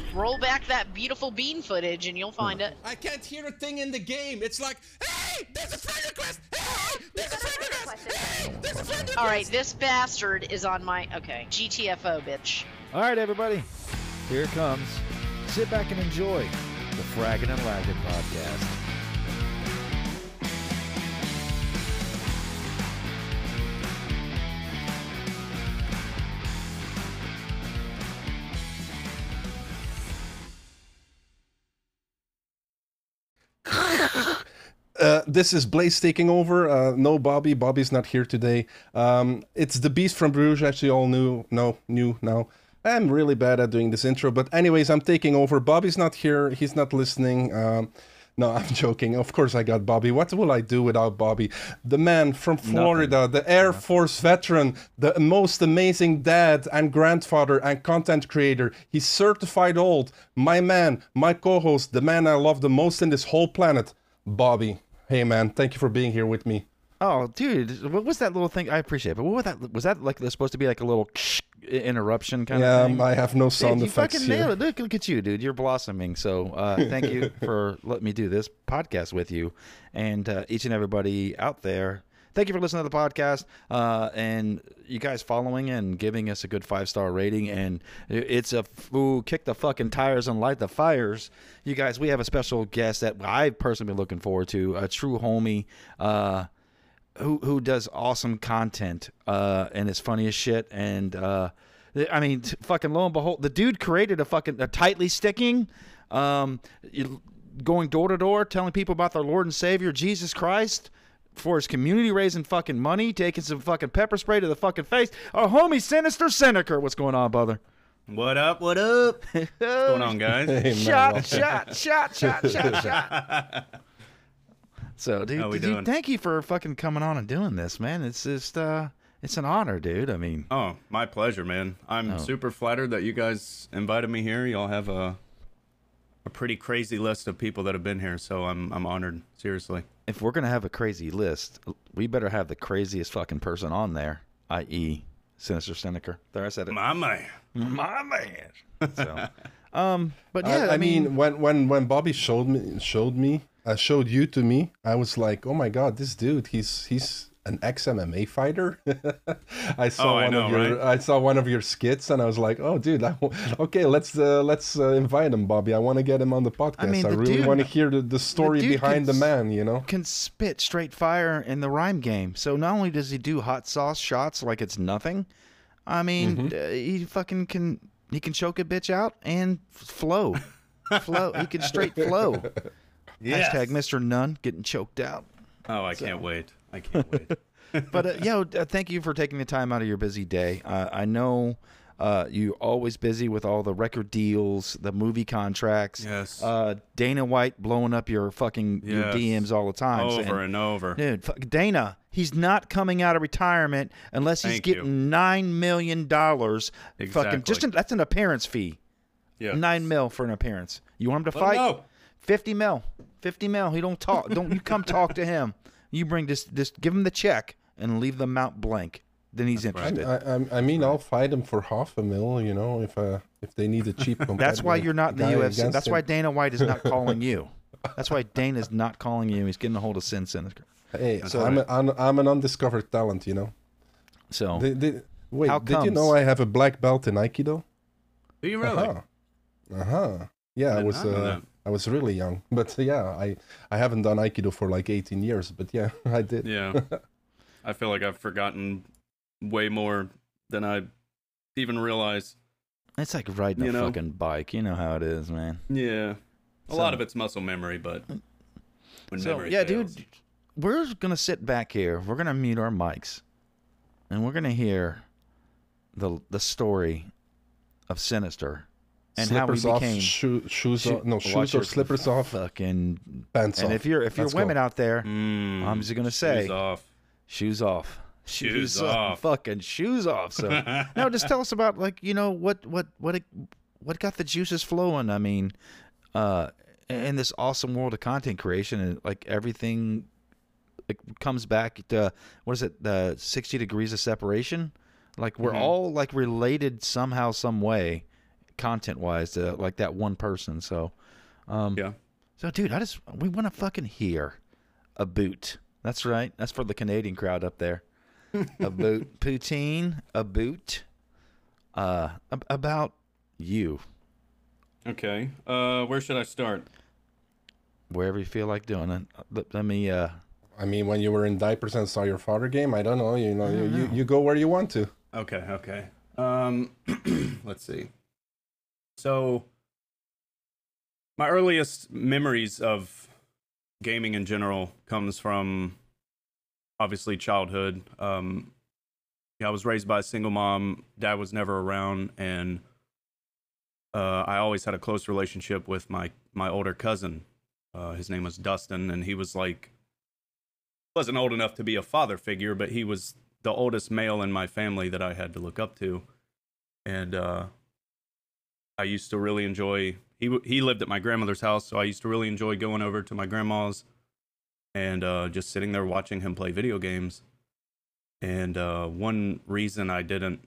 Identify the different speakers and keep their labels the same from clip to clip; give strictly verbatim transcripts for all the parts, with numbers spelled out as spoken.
Speaker 1: roll back that beautiful bean footage and you'll find it.
Speaker 2: I can't hear a thing in the game. It's like, hey, there's a friend request. Hey, there's a friend request. Hey, there's a friend request.
Speaker 1: All right, this bastard is on my, okay, G T F O, bitch.
Speaker 3: All right, everybody, here it comes. Sit back and enjoy the Fraggin' and Laggin' podcast.
Speaker 2: Uh, this is Blaze taking over. Uh, no Bobby. Bobby's not here today. Um, it's the Beast from Bruges, as you all knew. No, new now. I'm really bad at doing this intro, but anyways, I'm taking over. Bobby's not here. He's not listening. Um, no, I'm joking. Of course I got Bobby. What will I do without Bobby? The man from Florida, Nothing. the Air Nothing. Force veteran, the most amazing dad and grandfather and content creator. He's certified old. My man, my co-host, the man I love the most in this whole planet, Bobby. Hey man, thank you for being here with me.
Speaker 3: Oh, dude, what was that little thing? I appreciate it, but what was that? Was that like supposed to be like a little interruption kind
Speaker 2: yeah,
Speaker 3: of thing?
Speaker 2: Yeah, I have no sound
Speaker 3: dude,
Speaker 2: effects
Speaker 3: you fucking
Speaker 2: here.
Speaker 3: Nailed it. Look, look at you, dude. You're blossoming. So uh, thank you for letting me do this podcast with you, and uh, each and everybody out there. Thank you for listening to the podcast, uh, and you guys following and giving us a good five-star rating. And it's a ooh, kick the fucking tires and light the fires. You guys, we have a special guest that I've personally been looking forward to, a true homie uh, who who does awesome content uh, and is funny as shit. And uh, I mean, fucking lo and behold, the dude created a fucking a tightly sticking, um, going door to door, telling people about their Lord and Savior Jesus Christ. For his community, raising fucking money, taking some fucking pepper spray to the fucking face. Our homie Sinister Seneker. What's going on, brother?
Speaker 4: What up? What up? What's going on, guys?
Speaker 2: Hey,
Speaker 3: shot, shot, shot, shot, shot, shot. So, dude,
Speaker 4: How we
Speaker 3: dude
Speaker 4: doing?
Speaker 3: thank you for fucking coming on and doing this, man. It's just, uh, it's an honor, dude. I mean,
Speaker 4: oh, my pleasure, man. I'm
Speaker 3: Oh.
Speaker 4: super flattered that you guys invited me here. Y'all have a a pretty crazy list of people that have been here, so I'm I'm honored. Seriously.
Speaker 3: if we're gonna have a crazy list, we better have the craziest fucking person on there, that is. Sinister Seneker. There, I said it.
Speaker 4: My man.
Speaker 3: My man. So, um, but yeah,
Speaker 2: I,
Speaker 3: I,
Speaker 2: I
Speaker 3: mean,
Speaker 2: mean, when when when Bobby showed me showed me uh, showed you to me, I was like, oh my god, this dude, he's he's an ex-M M A fighter. I saw
Speaker 4: Oh, I
Speaker 2: one
Speaker 4: know,
Speaker 2: of your
Speaker 4: right?
Speaker 2: I saw one of your skits, and I was like, oh dude, I w- okay, let's uh, let's uh, invite him, Bobby. I want to get him on the podcast. I,
Speaker 3: mean, the
Speaker 2: really
Speaker 3: dude-
Speaker 2: want to hear the, the story
Speaker 3: dude
Speaker 2: behind the
Speaker 3: can-
Speaker 2: man. You know.
Speaker 3: can spit straight fire in the rhyme game. So not only does he do hot sauce shots like it's nothing, I mean,
Speaker 2: Mm-hmm.
Speaker 3: uh, he fucking can. He can choke a bitch out and f- flow, flow. He can straight flow.
Speaker 4: Yes.
Speaker 3: Hashtag Mister Nunn getting choked out.
Speaker 4: Oh, I can't wait. I can't wait.
Speaker 3: But uh, yeah, uh, thank you for taking the time out of your busy day. Uh, I know uh, you're always busy with all the record deals, the movie contracts.
Speaker 4: Yes.
Speaker 3: Uh, Dana White blowing up your fucking your
Speaker 4: Yes.
Speaker 3: D Ms all the time.
Speaker 4: Over
Speaker 3: saying,
Speaker 4: and over.
Speaker 3: Dude, fuck, Dana, he's not coming out of retirement unless he's
Speaker 4: Thank
Speaker 3: getting
Speaker 4: you.
Speaker 3: nine million dollars. Fucking just
Speaker 4: Exactly.
Speaker 3: an, that's an appearance fee.
Speaker 4: Yeah.
Speaker 3: Nine mil for an appearance. You want him to
Speaker 4: Let him
Speaker 3: fight?
Speaker 4: know.
Speaker 3: Fifty mil. Fifty mil. He don't talk. Don't you come talk to him. You bring this. This. Give him the check and leave the amount blank. Then he's
Speaker 4: That's right.
Speaker 3: interested.
Speaker 2: I, I, I mean, I'll fight him for half a mil. You know, if uh, if they need a cheap.
Speaker 3: That's why you're not in the
Speaker 2: guy
Speaker 3: U F C.
Speaker 2: against
Speaker 3: That's
Speaker 2: him.
Speaker 3: why Dana White is not calling you. That's why Dana's not calling you. He's getting a hold of Sin Sinister.
Speaker 2: Hey,
Speaker 4: That's
Speaker 2: so I'm,
Speaker 4: right.
Speaker 2: a, I'm I'm an undiscovered talent. You know.
Speaker 3: So
Speaker 2: Did, did, wait,
Speaker 3: How
Speaker 2: did you
Speaker 3: comes?
Speaker 2: know I have a black belt in Aikido?
Speaker 4: Do you really?
Speaker 2: Uh huh. Uh huh. Yeah, I
Speaker 4: did
Speaker 2: was
Speaker 4: not know
Speaker 2: uh,
Speaker 4: that.
Speaker 2: I was really young, but yeah, I I haven't done Aikido for like eighteen years, but yeah, I did.
Speaker 4: Yeah. I feel like I've forgotten way more than I even realized.
Speaker 3: it's like riding
Speaker 4: You
Speaker 3: a
Speaker 4: know?
Speaker 3: fucking bike. You know how it is, man.
Speaker 4: Yeah. A
Speaker 3: So-
Speaker 4: lot of it's muscle memory, but when
Speaker 3: So
Speaker 4: memory
Speaker 3: yeah,
Speaker 4: fails.
Speaker 3: dude, we're gonna sit back here. We're gonna mute our mics, and we're gonna hear the the story of Sinister and
Speaker 2: Slippers
Speaker 3: how he
Speaker 2: off,
Speaker 3: became
Speaker 2: shoe, shoes
Speaker 3: shoe-
Speaker 2: off, no
Speaker 3: watch
Speaker 2: shoes
Speaker 3: your
Speaker 2: or slippers off,
Speaker 3: fucking.
Speaker 2: pants
Speaker 3: And
Speaker 2: off.
Speaker 3: if you're if you're
Speaker 2: Let's
Speaker 3: women
Speaker 2: go.
Speaker 3: out there,
Speaker 4: Mm,
Speaker 3: I'm just gonna say
Speaker 4: shoes off.
Speaker 3: shoes off.
Speaker 4: Shoes off.
Speaker 3: Fucking shoes off. So no, just tell us about like you know what what what it, what got the juices flowing. I mean, uh, in this awesome world of content creation and like everything, it comes back to what is it? The sixty degrees of separation. Like we're
Speaker 4: Mhm.
Speaker 3: all like related somehow, some way, content wise, uh, like that one person. So, um,
Speaker 4: Yeah.
Speaker 3: So, dude, I just we want to fucking hear a boot. That's right. That's for the Canadian crowd up there. A boot, poutine, a boot. Uh, ab- about you.
Speaker 4: Okay. Uh, where should I start?
Speaker 3: Wherever you feel like doing it. Let, let me. Uh,
Speaker 2: I mean, when you were in diapers and saw your father game, I don't know. You know, you,
Speaker 3: don't
Speaker 2: you
Speaker 3: know.
Speaker 2: you go where you want to.
Speaker 4: Okay. Okay. Um, let's see. So, my earliest memories of gaming in general comes from obviously childhood. Um, yeah, I was raised by a single mom. Dad was never around, and uh, I always had a close relationship with my my older cousin. Uh, his name was Dustin, and he was like wasn't old enough to be a father figure, but he was the oldest male in my family that I had to look up to, and uh, I used to really enjoy. He he lived at my grandmother's house, so I used to really enjoy going over to my grandma's and uh, just sitting there watching him play video games. And uh, one reason I didn't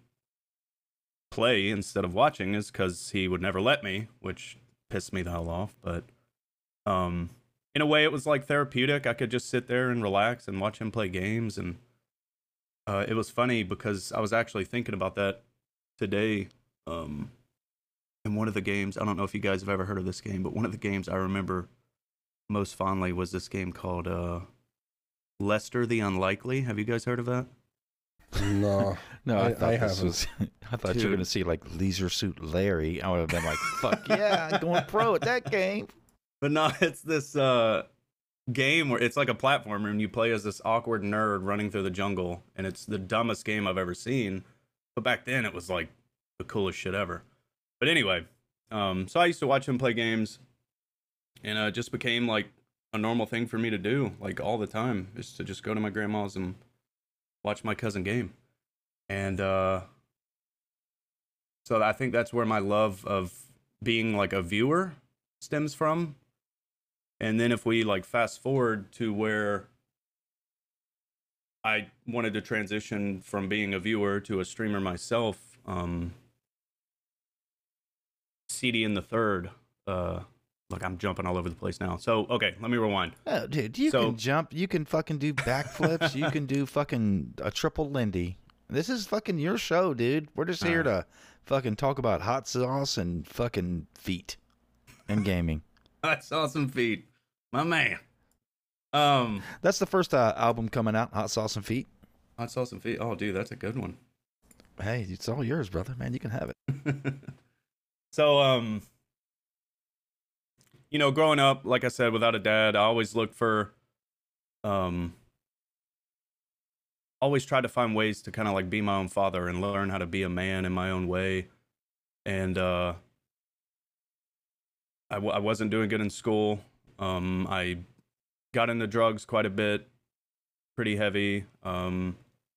Speaker 4: play instead of watching is because he would never let me, which pissed me the hell off. But um, in a way, it was like therapeutic. I could just sit there and relax and watch him play games. And uh, it was funny because I was actually thinking about that today. Um, in one of the games, I don't know if you guys have ever heard of this game, but one of the games I remember most fondly was this game called uh, Lester the Unlikely. Have you guys heard of that?
Speaker 2: No,
Speaker 3: no, I,
Speaker 2: I-
Speaker 3: thought
Speaker 2: I
Speaker 3: this
Speaker 2: haven't.
Speaker 3: was. I thought you were
Speaker 4: Dude.
Speaker 3: gonna see like Leisure Suit Larry. I would have been like, "Fuck yeah, I'm going pro at that game."
Speaker 4: But no, it's this uh, game where it's like a platformer and you play as this awkward nerd running through the jungle, and it's the dumbest game I've ever seen. But back then it was like the coolest shit ever. But anyway, um, so I used to watch him play games, and uh, it just became like a normal thing for me to do, like all the time, is to just go to my grandma's and watch my cousin game. And uh, so I think that's where my love of being like a viewer stems from. And then if we like fast forward to where I wanted to transition from being a viewer to a streamer myself, um, C D in the third, uh, look, I'm jumping all over the place now. So, okay, let me rewind.
Speaker 3: Oh, dude, you
Speaker 4: So-
Speaker 3: can jump. You can fucking do backflips. You can do fucking a triple Lindy. This is fucking your show, dude. We're just here to fucking talk about hot sauce and fucking feet and gaming.
Speaker 4: I saw some feet. My man. Um,
Speaker 3: That's the first uh, album coming out, Hot Sauce and Feet.
Speaker 4: I saw some feet. Oh, dude, that's a good one.
Speaker 3: Hey, it's all yours, brother. Man, you can have it.
Speaker 4: So, um, you know, growing up, like I said, without a dad, I always looked for, um, always tried to find ways to kind of like be my own father and learn how to be a man in my own way. And, uh, I, w- I wasn't doing good in school. Um, I got into drugs quite a bit, pretty heavy. Um,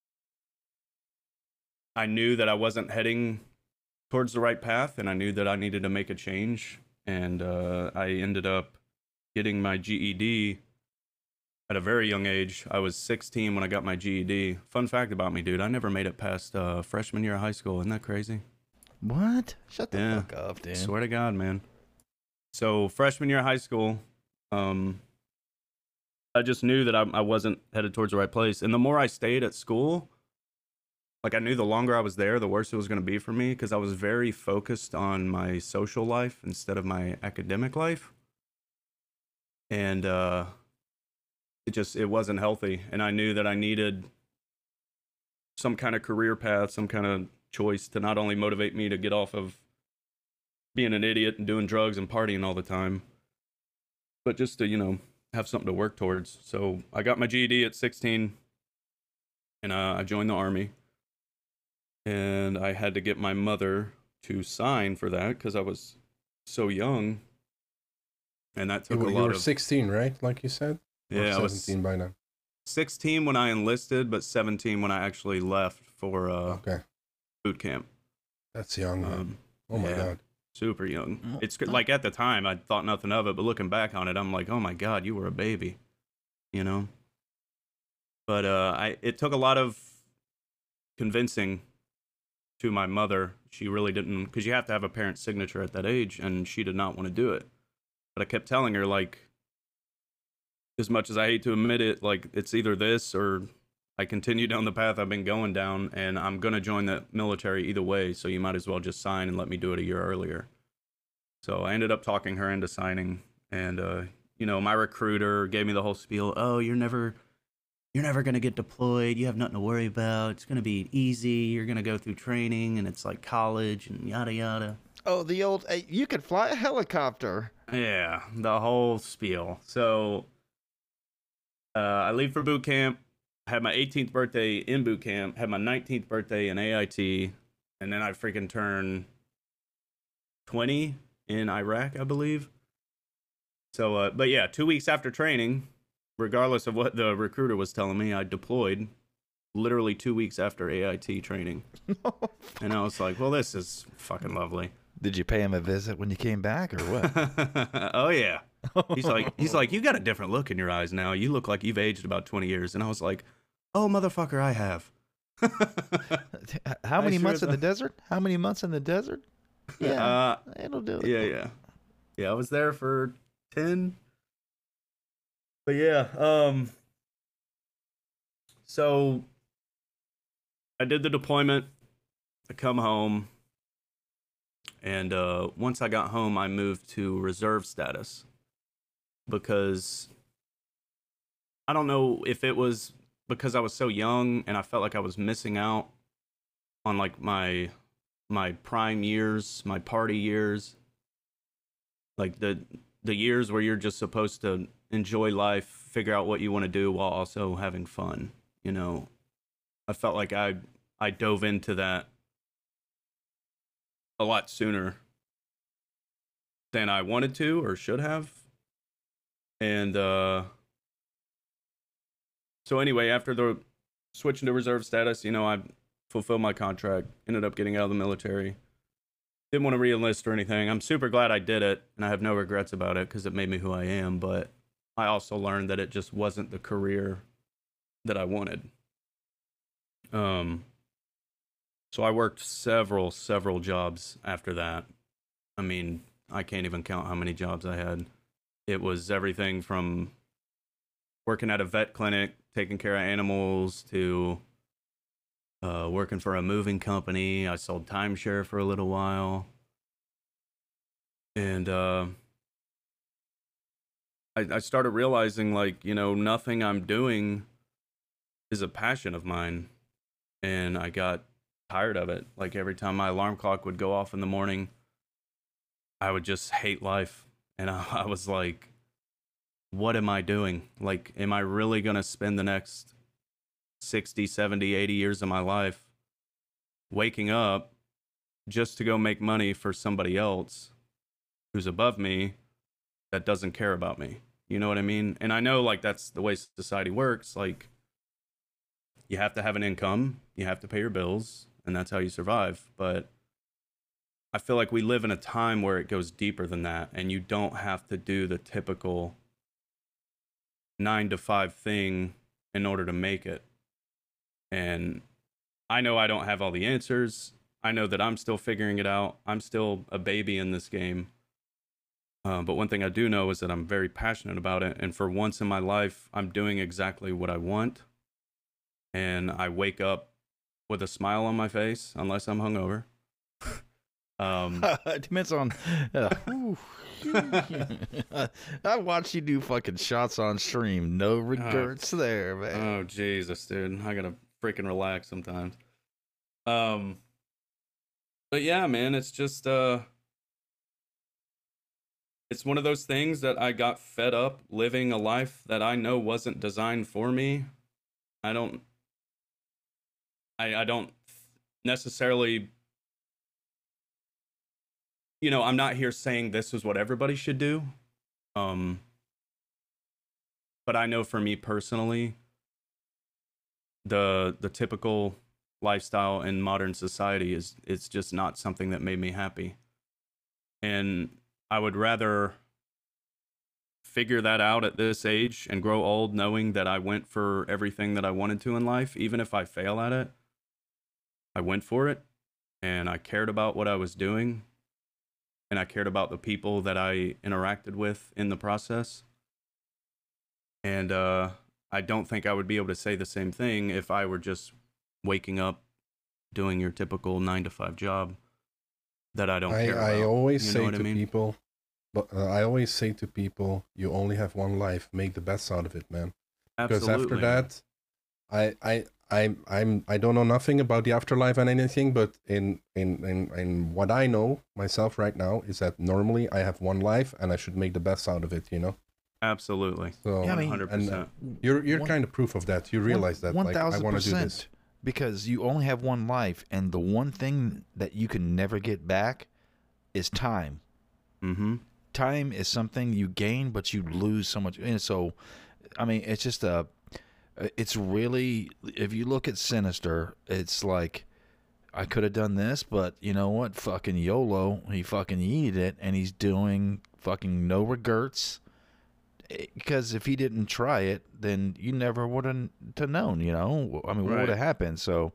Speaker 4: I knew that I wasn't heading towards the right path, and I knew that I needed to make a change. And uh, I ended up getting my G E D at a very young age. I was sixteen when I got my G E D. Fun fact about me, dude, I never made it past uh, freshman year of high school. Isn't that crazy?
Speaker 3: What? Shut the
Speaker 4: Yeah.
Speaker 3: fuck up, dude.
Speaker 4: Swear to God, man. So freshman year of high school, um, I just knew that I, I wasn't headed towards the right place. And the more I stayed at school, like I knew the longer I was there, the worse it was going to be for me, because I was very focused on my social life instead of my academic life. And uh, it just, it wasn't healthy. And I knew that I needed some kind of career path, some kind of choice to not only motivate me to get off of being an idiot and doing drugs and partying all the time, but just to, you know, have something to work towards. So I got my G E D at sixteen, and uh, I joined the Army. And I had to get my mother to sign for that because I was so young. And that
Speaker 2: You,
Speaker 4: took
Speaker 2: were-
Speaker 4: a
Speaker 2: you
Speaker 4: lot
Speaker 2: were
Speaker 4: of...
Speaker 2: sixteen, right? Like you said? Or
Speaker 4: Yeah, I was
Speaker 2: seventeen by now.
Speaker 4: sixteen when I enlisted, but seventeen when I actually left for uh,
Speaker 2: Okay.
Speaker 4: boot camp.
Speaker 2: That's young, man.
Speaker 4: Um,
Speaker 2: Oh my
Speaker 4: yeah.
Speaker 2: god.
Speaker 4: Super young.
Speaker 3: Mm.
Speaker 4: It's good- like at the time I thought nothing of it, but looking back on it, I'm like, oh my God, you were a baby, you know? But uh, I it took a lot of convincing to my mother. She really didn't, because you have to have a parent's signature at that age, and she did not want to do it. But I kept telling her, like, as much as I hate to admit it, like, it's either this or I continue down the path I've been going down, and I'm going to join the military either way, so you might as well just sign and let me do it a year earlier. So I ended up talking her into signing, and, uh, you know, my recruiter gave me the whole spiel. Oh, you're never... You're never going to get deployed. You have nothing to worry about. It's going to be easy. You're going to go through training, and it's like college and yada, yada.
Speaker 3: Oh, the old, uh, you could fly a helicopter.
Speaker 4: Yeah, the whole spiel. So uh, I leave for boot camp, had my eighteenth birthday in boot camp, had my nineteenth birthday in A I T, and then I freaking turn twenty in Iraq, I believe. So, uh, but yeah, two weeks after training, regardless of what the recruiter was telling me, I deployed literally two weeks after A I T training. And I was like, well, this is fucking lovely.
Speaker 3: Did you pay him a visit when you came back or what?
Speaker 4: Oh, yeah. He's like, he's like, you got a different look in your eyes now. You look like you've aged about twenty years. And I was like, oh, motherfucker, I have.
Speaker 3: How many
Speaker 4: I
Speaker 3: months
Speaker 4: sure
Speaker 3: in the desert? How many months in the desert? Yeah,
Speaker 4: uh,
Speaker 3: it'll do it.
Speaker 4: Yeah, yeah. Yeah, I was there for ten. But yeah, um, so I did the deployment. I come home, and uh, once I got home, I moved to reserve status because I don't know if it was because I was so young and I felt like I was missing out on like my my prime years, my party years, like the the years where you're just supposed to enjoy life, figure out what you want to do while also having fun. You know, I felt like I I dove into that a lot sooner than I wanted to or should have. And uh so anyway, after the switching to reserve status, you know, I fulfilled my contract, ended up getting out of the military. Didn't want to re-enlist or anything. I'm super glad I did it, and I have no regrets about it because it made me who I am, but I also learned that it just wasn't the career that I wanted. Um, so I worked several, several jobs after that. I mean, I can't even count how many jobs I had. It was everything from working at a vet clinic, taking care of animals, to uh, working for a moving company. I sold timeshare for a little while. And uh, I, I started realizing, like, you know, nothing I'm doing is a passion of mine. And I got tired of it. Like, every time my alarm clock would go off in the morning, I would just hate life. And I, I was like, what am I doing? Like, am I really going to spend the next sixty, seventy, eighty years of my life waking up just to go make money for somebody else who's above me that doesn't care about me? You know what I mean? And I know, like, that's the way society works. Like, you have to have an income, you have to pay your bills, and that's how you survive. But I feel like we live in a time where it goes deeper than that, and you don't have to do the typical nine to five thing in order to make it. And I know I don't have all the answers. I know that I'm still figuring it out. I'm still a baby in this game. Uh, but one thing I do know is that I'm very passionate about it. And for once in my life, I'm doing exactly what I want. And I wake up with a smile on my face, unless I'm hungover. Um,
Speaker 3: it depends on. Uh, I watched you do fucking shots on stream. No regrets oh, there, man.
Speaker 4: Oh Jesus, dude! I gotta freaking relax sometimes. Um, but yeah, man, it's just uh, it's one of those things that I got fed up living a life that I know wasn't designed for me. I don't. I I don't necessarily. You know, I'm not here saying this is what everybody should do. Um, but I know for me personally, the the typical lifestyle in modern society is it's just not something that made me happy. And I would rather figure that out at this age and grow old knowing that I went for everything that I wanted to in life, even if I fail at it. I went for it. and I cared about what I was doing, and I cared about the people that I interacted with in the process. And uh, I don't think I would be able to say the same thing if I were just waking up, doing your typical nine to five job that I don't
Speaker 2: I,
Speaker 4: care
Speaker 2: I
Speaker 4: about.
Speaker 2: always
Speaker 4: You know
Speaker 2: say
Speaker 4: what I
Speaker 2: to
Speaker 4: mean?
Speaker 2: people, but uh, I always say to people, you only have one life. Make the best out of it, man. Because
Speaker 4: Absolutely.
Speaker 2: after that, I I I I'm I don't know nothing about the afterlife and anything, but in in in in what I know myself right now is that normally I have one life and I should make the best out of it. You know.
Speaker 4: Absolutely.
Speaker 2: So
Speaker 3: Yeah, I mean,
Speaker 4: one hundred
Speaker 2: and uh,
Speaker 4: percent.
Speaker 2: you're you're
Speaker 3: One-
Speaker 2: kind of proof of that. You realize that,
Speaker 3: one
Speaker 2: like, I
Speaker 3: thousand
Speaker 2: want to do this.
Speaker 3: percent. Because you only have one life, and the one thing that you can never get back is time.
Speaker 4: Mm-hmm.
Speaker 3: Time is something you gain, but you lose so much. And so, I mean, it's just a. It's really, if you look at Sinister, it's like, I could have done this, but you know what? Fucking YOLO. He fucking yeeted it, and he's doing fucking no regrets. Because if he didn't try it, then you never would have to known, you know? I mean, what would
Speaker 4: Right.
Speaker 3: have happened? So,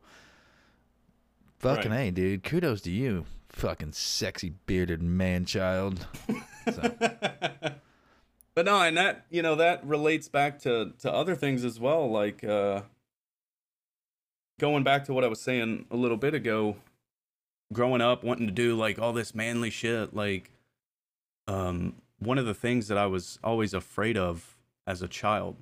Speaker 3: fucking
Speaker 4: Right.
Speaker 3: hey, dude. Kudos to you. Fucking sexy bearded man child. So,
Speaker 4: But no, and that, you know, that relates back to to other things as well, like uh going back to what I was saying a little bit ago, growing up wanting to do like all this manly shit, like um one of the things that I was always afraid of as a child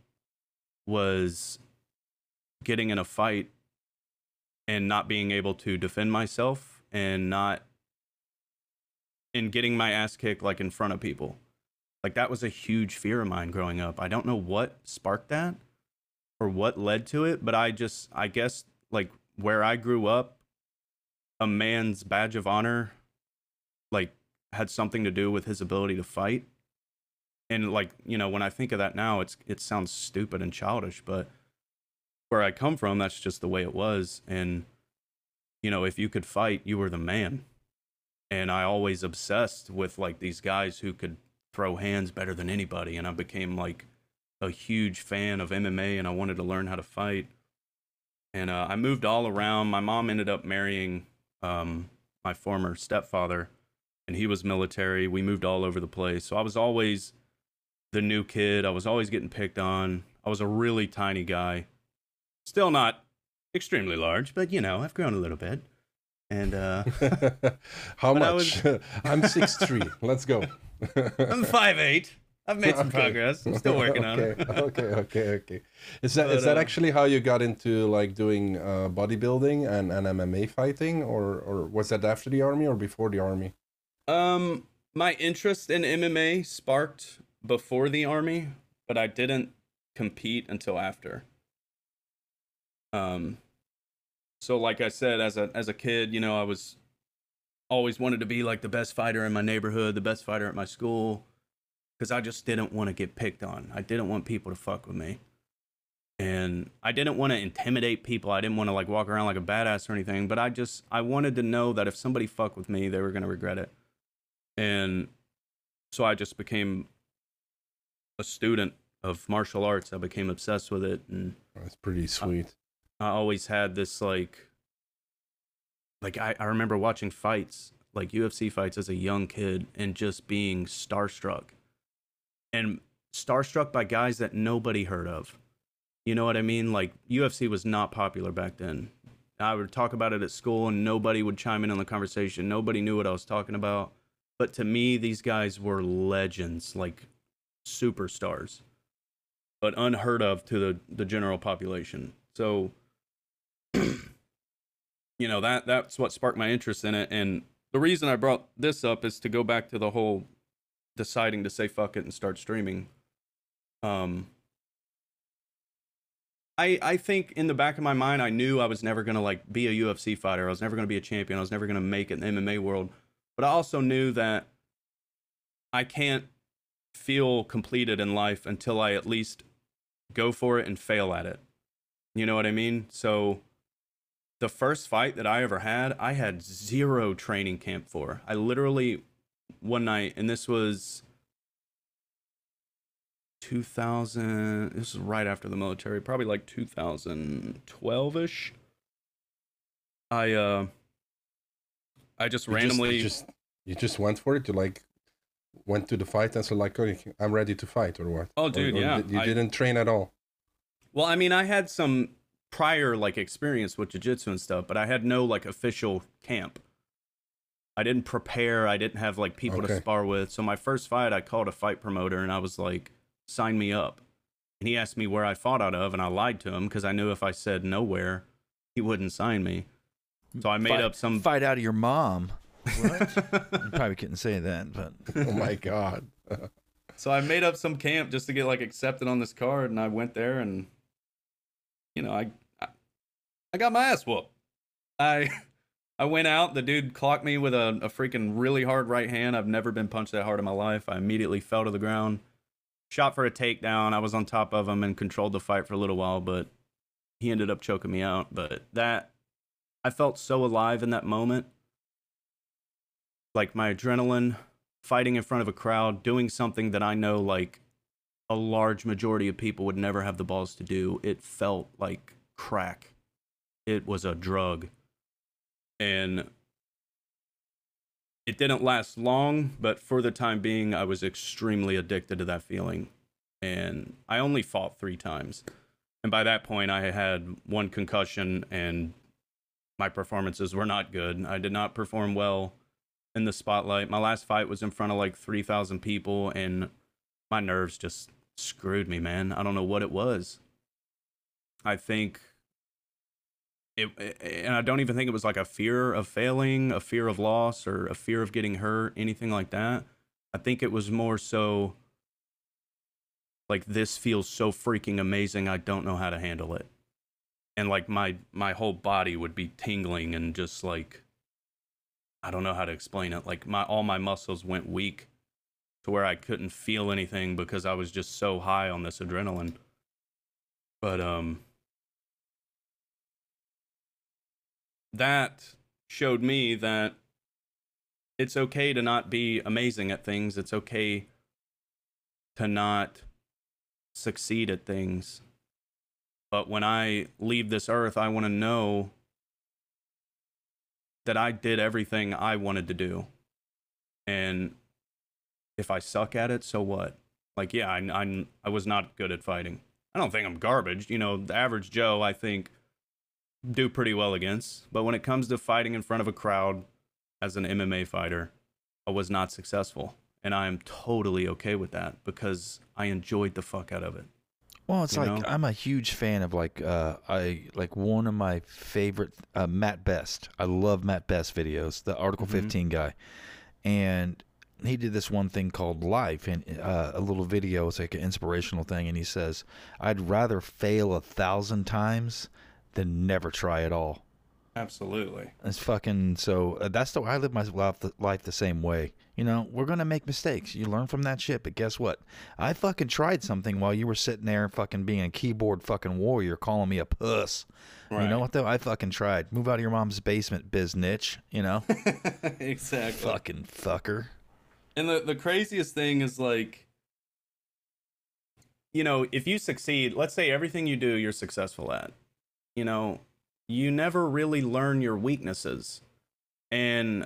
Speaker 4: was getting in a fight and not being able to defend myself, and not and getting my ass kicked like in front of people. Like, that was a huge fear of mine growing up. I don't know what sparked that or what led to it, but I just, I guess, like, where I grew up, a man's badge of honor, like, had something to do with his ability to fight. And, like, you know, when I think of that now, it's it sounds stupid and childish, but where I come from, that's just the way it was. And, you know, if you could fight, you were the man. And I always obsessed with, like, these guys who could throw hands better than anybody, and I became like a huge fan of M M A, and I wanted to learn how to fight. And uh, I moved all around. My mom ended up marrying um, my former stepfather, and he was military. We moved all over the place, so I was always the new kid. I was always getting picked on. I was a really tiny guy, still not extremely large, but you know, I've grown a little bit. And uh,
Speaker 2: How
Speaker 4: But I
Speaker 2: much? I'm six three. Let's go.
Speaker 4: I'm five eight. I've made some
Speaker 2: Okay.
Speaker 4: progress. I'm still working on
Speaker 2: okay,
Speaker 4: it.
Speaker 2: okay, okay, okay. Is that
Speaker 4: But,
Speaker 2: is that
Speaker 4: uh,
Speaker 2: actually how you got into like doing uh, bodybuilding and, and M M A fighting, or or was that after the army or before the army?
Speaker 4: Um, my interest in M M A sparked before the army, but I didn't compete until after. Um, so like I said, as a as a kid, you know, I was always wanted to be like the best fighter in my neighborhood, the best fighter at my school, because I just didn't want to get picked on. I didn't want people to fuck with me. And I didn't want to intimidate people. I didn't want to like walk around like a badass or anything, but I just I wanted to know that if somebody fucked with me, they were going to regret it. And so I just became a student of martial arts. I became obsessed with it, and
Speaker 2: That's pretty sweet.
Speaker 4: I always had this like like I, I remember watching fights, like U F C fights as a young kid, and just being starstruck. And starstruck by guys that nobody heard of. You know what I mean? Like, U F C was not popular back then. I would talk about it at school and nobody would chime in on the conversation. Nobody knew what I was talking about. But to me, these guys were legends, like superstars, but unheard of to the, the general population. So, you know, that that's what sparked my interest in it. And the reason I brought this up is to go back to the whole deciding to say fuck it and start streaming. Um, I I think in the back of my mind, I knew I was never gonna like be a U F C fighter. I was never gonna be a champion. I was never gonna make it in the M M A world. But I also knew that I can't feel completed in life until I at least go for it and fail at it. You know what I mean? So the first fight that I ever had, I had zero training camp for. I literally, one night, and this was two thousand, this was right after the military, probably like two thousand twelve-ish. I, uh, I just
Speaker 2: You
Speaker 4: randomly
Speaker 2: just, you just you just went for it. You like went to the fight and said like, "Oh, I'm ready to fight," or what?
Speaker 4: Oh, dude,
Speaker 2: or, or
Speaker 4: yeah.
Speaker 2: did- You
Speaker 4: I-
Speaker 2: didn't train at all.
Speaker 4: Well, I mean, I had some prior like experience with jiu-jitsu and stuff, but I had no like official camp. I didn't prepare. I didn't have like people to
Speaker 2: Okay.
Speaker 4: spar with. So my first fight, I called a fight promoter and I was like, "Sign me up." And he asked me where I fought out of, and I lied to him because I knew if I said nowhere, he wouldn't sign me. So I made
Speaker 3: fight,
Speaker 4: up some.
Speaker 3: fight out of your mom. What? You probably couldn't say that, but
Speaker 2: Oh my god.
Speaker 4: So I made up some camp just to get like accepted on this card, and I went there, and you know, I I, I got my ass whooped. I I went out. The dude clocked me with a, a freaking really hard right hand. I've never been punched that hard in my life. I immediately fell to the ground, shot for a takedown. I was on top of him and controlled the fight for a little while, but he ended up choking me out. But that I felt so alive in that moment. Like my adrenaline, fighting in front of a crowd, doing something that I know like a large majority of people would never have the balls to do. It felt like crack. It was a drug. And it didn't last long, but for the time being, I was extremely addicted to that feeling. And I only fought three times. And by that point, I had one concussion and my performances were not good. I did not perform well in the spotlight. My last fight was in front of like three thousand people, and my nerves just screwed me, man. I don't know what it was. I think it, and I don't even think it was like a fear of failing, a fear of loss, or a fear of getting hurt, anything like that. I think it was more so like, this feels so freaking amazing, I don't know how to handle it. And like my my whole body would be tingling and just like, I don't know how to explain it. Like my all my muscles went weak to where I couldn't feel anything because I was just so high on this adrenaline. But um that showed me that it's okay to not be amazing at things. It's okay to not succeed at things. But when I leave this earth, I want to know that I did everything I wanted to do. And if I suck at it, so what? Like, yeah, I, I, I was not good at fighting. I don't think I'm garbage. You know, the average Joe, I think, do pretty well against. But when it comes to fighting in front of a crowd as an M M A fighter, I was not successful. And I am totally okay with that because I enjoyed the fuck out of it.
Speaker 3: well, it's
Speaker 4: You
Speaker 3: like
Speaker 4: know?
Speaker 3: I'm a huge fan of like uh I like one of my favorite uh, Matt Best. I love Matt Best videos, the Article
Speaker 4: Mhm.
Speaker 3: fifteen guy, and he did this one thing called Life, and uh, a little video. It's like an inspirational thing, and he says, "I'd rather fail a thousand times than never try at all."
Speaker 4: Absolutely.
Speaker 3: It's fucking so. Uh, that's the I live my life, life the same way. You know, we're gonna make mistakes. You learn from that shit. But guess what? I fucking tried something while you were sitting there, fucking being a keyboard fucking warrior, calling me a puss. You know what though? I fucking tried. Move out of your mom's basement, biznitch. You know,
Speaker 4: Exactly.
Speaker 3: fucking fucker.
Speaker 4: And the, the craziest thing is like, you know, if you succeed, let's say everything you do, you're successful at, you know, you never really learn your weaknesses. And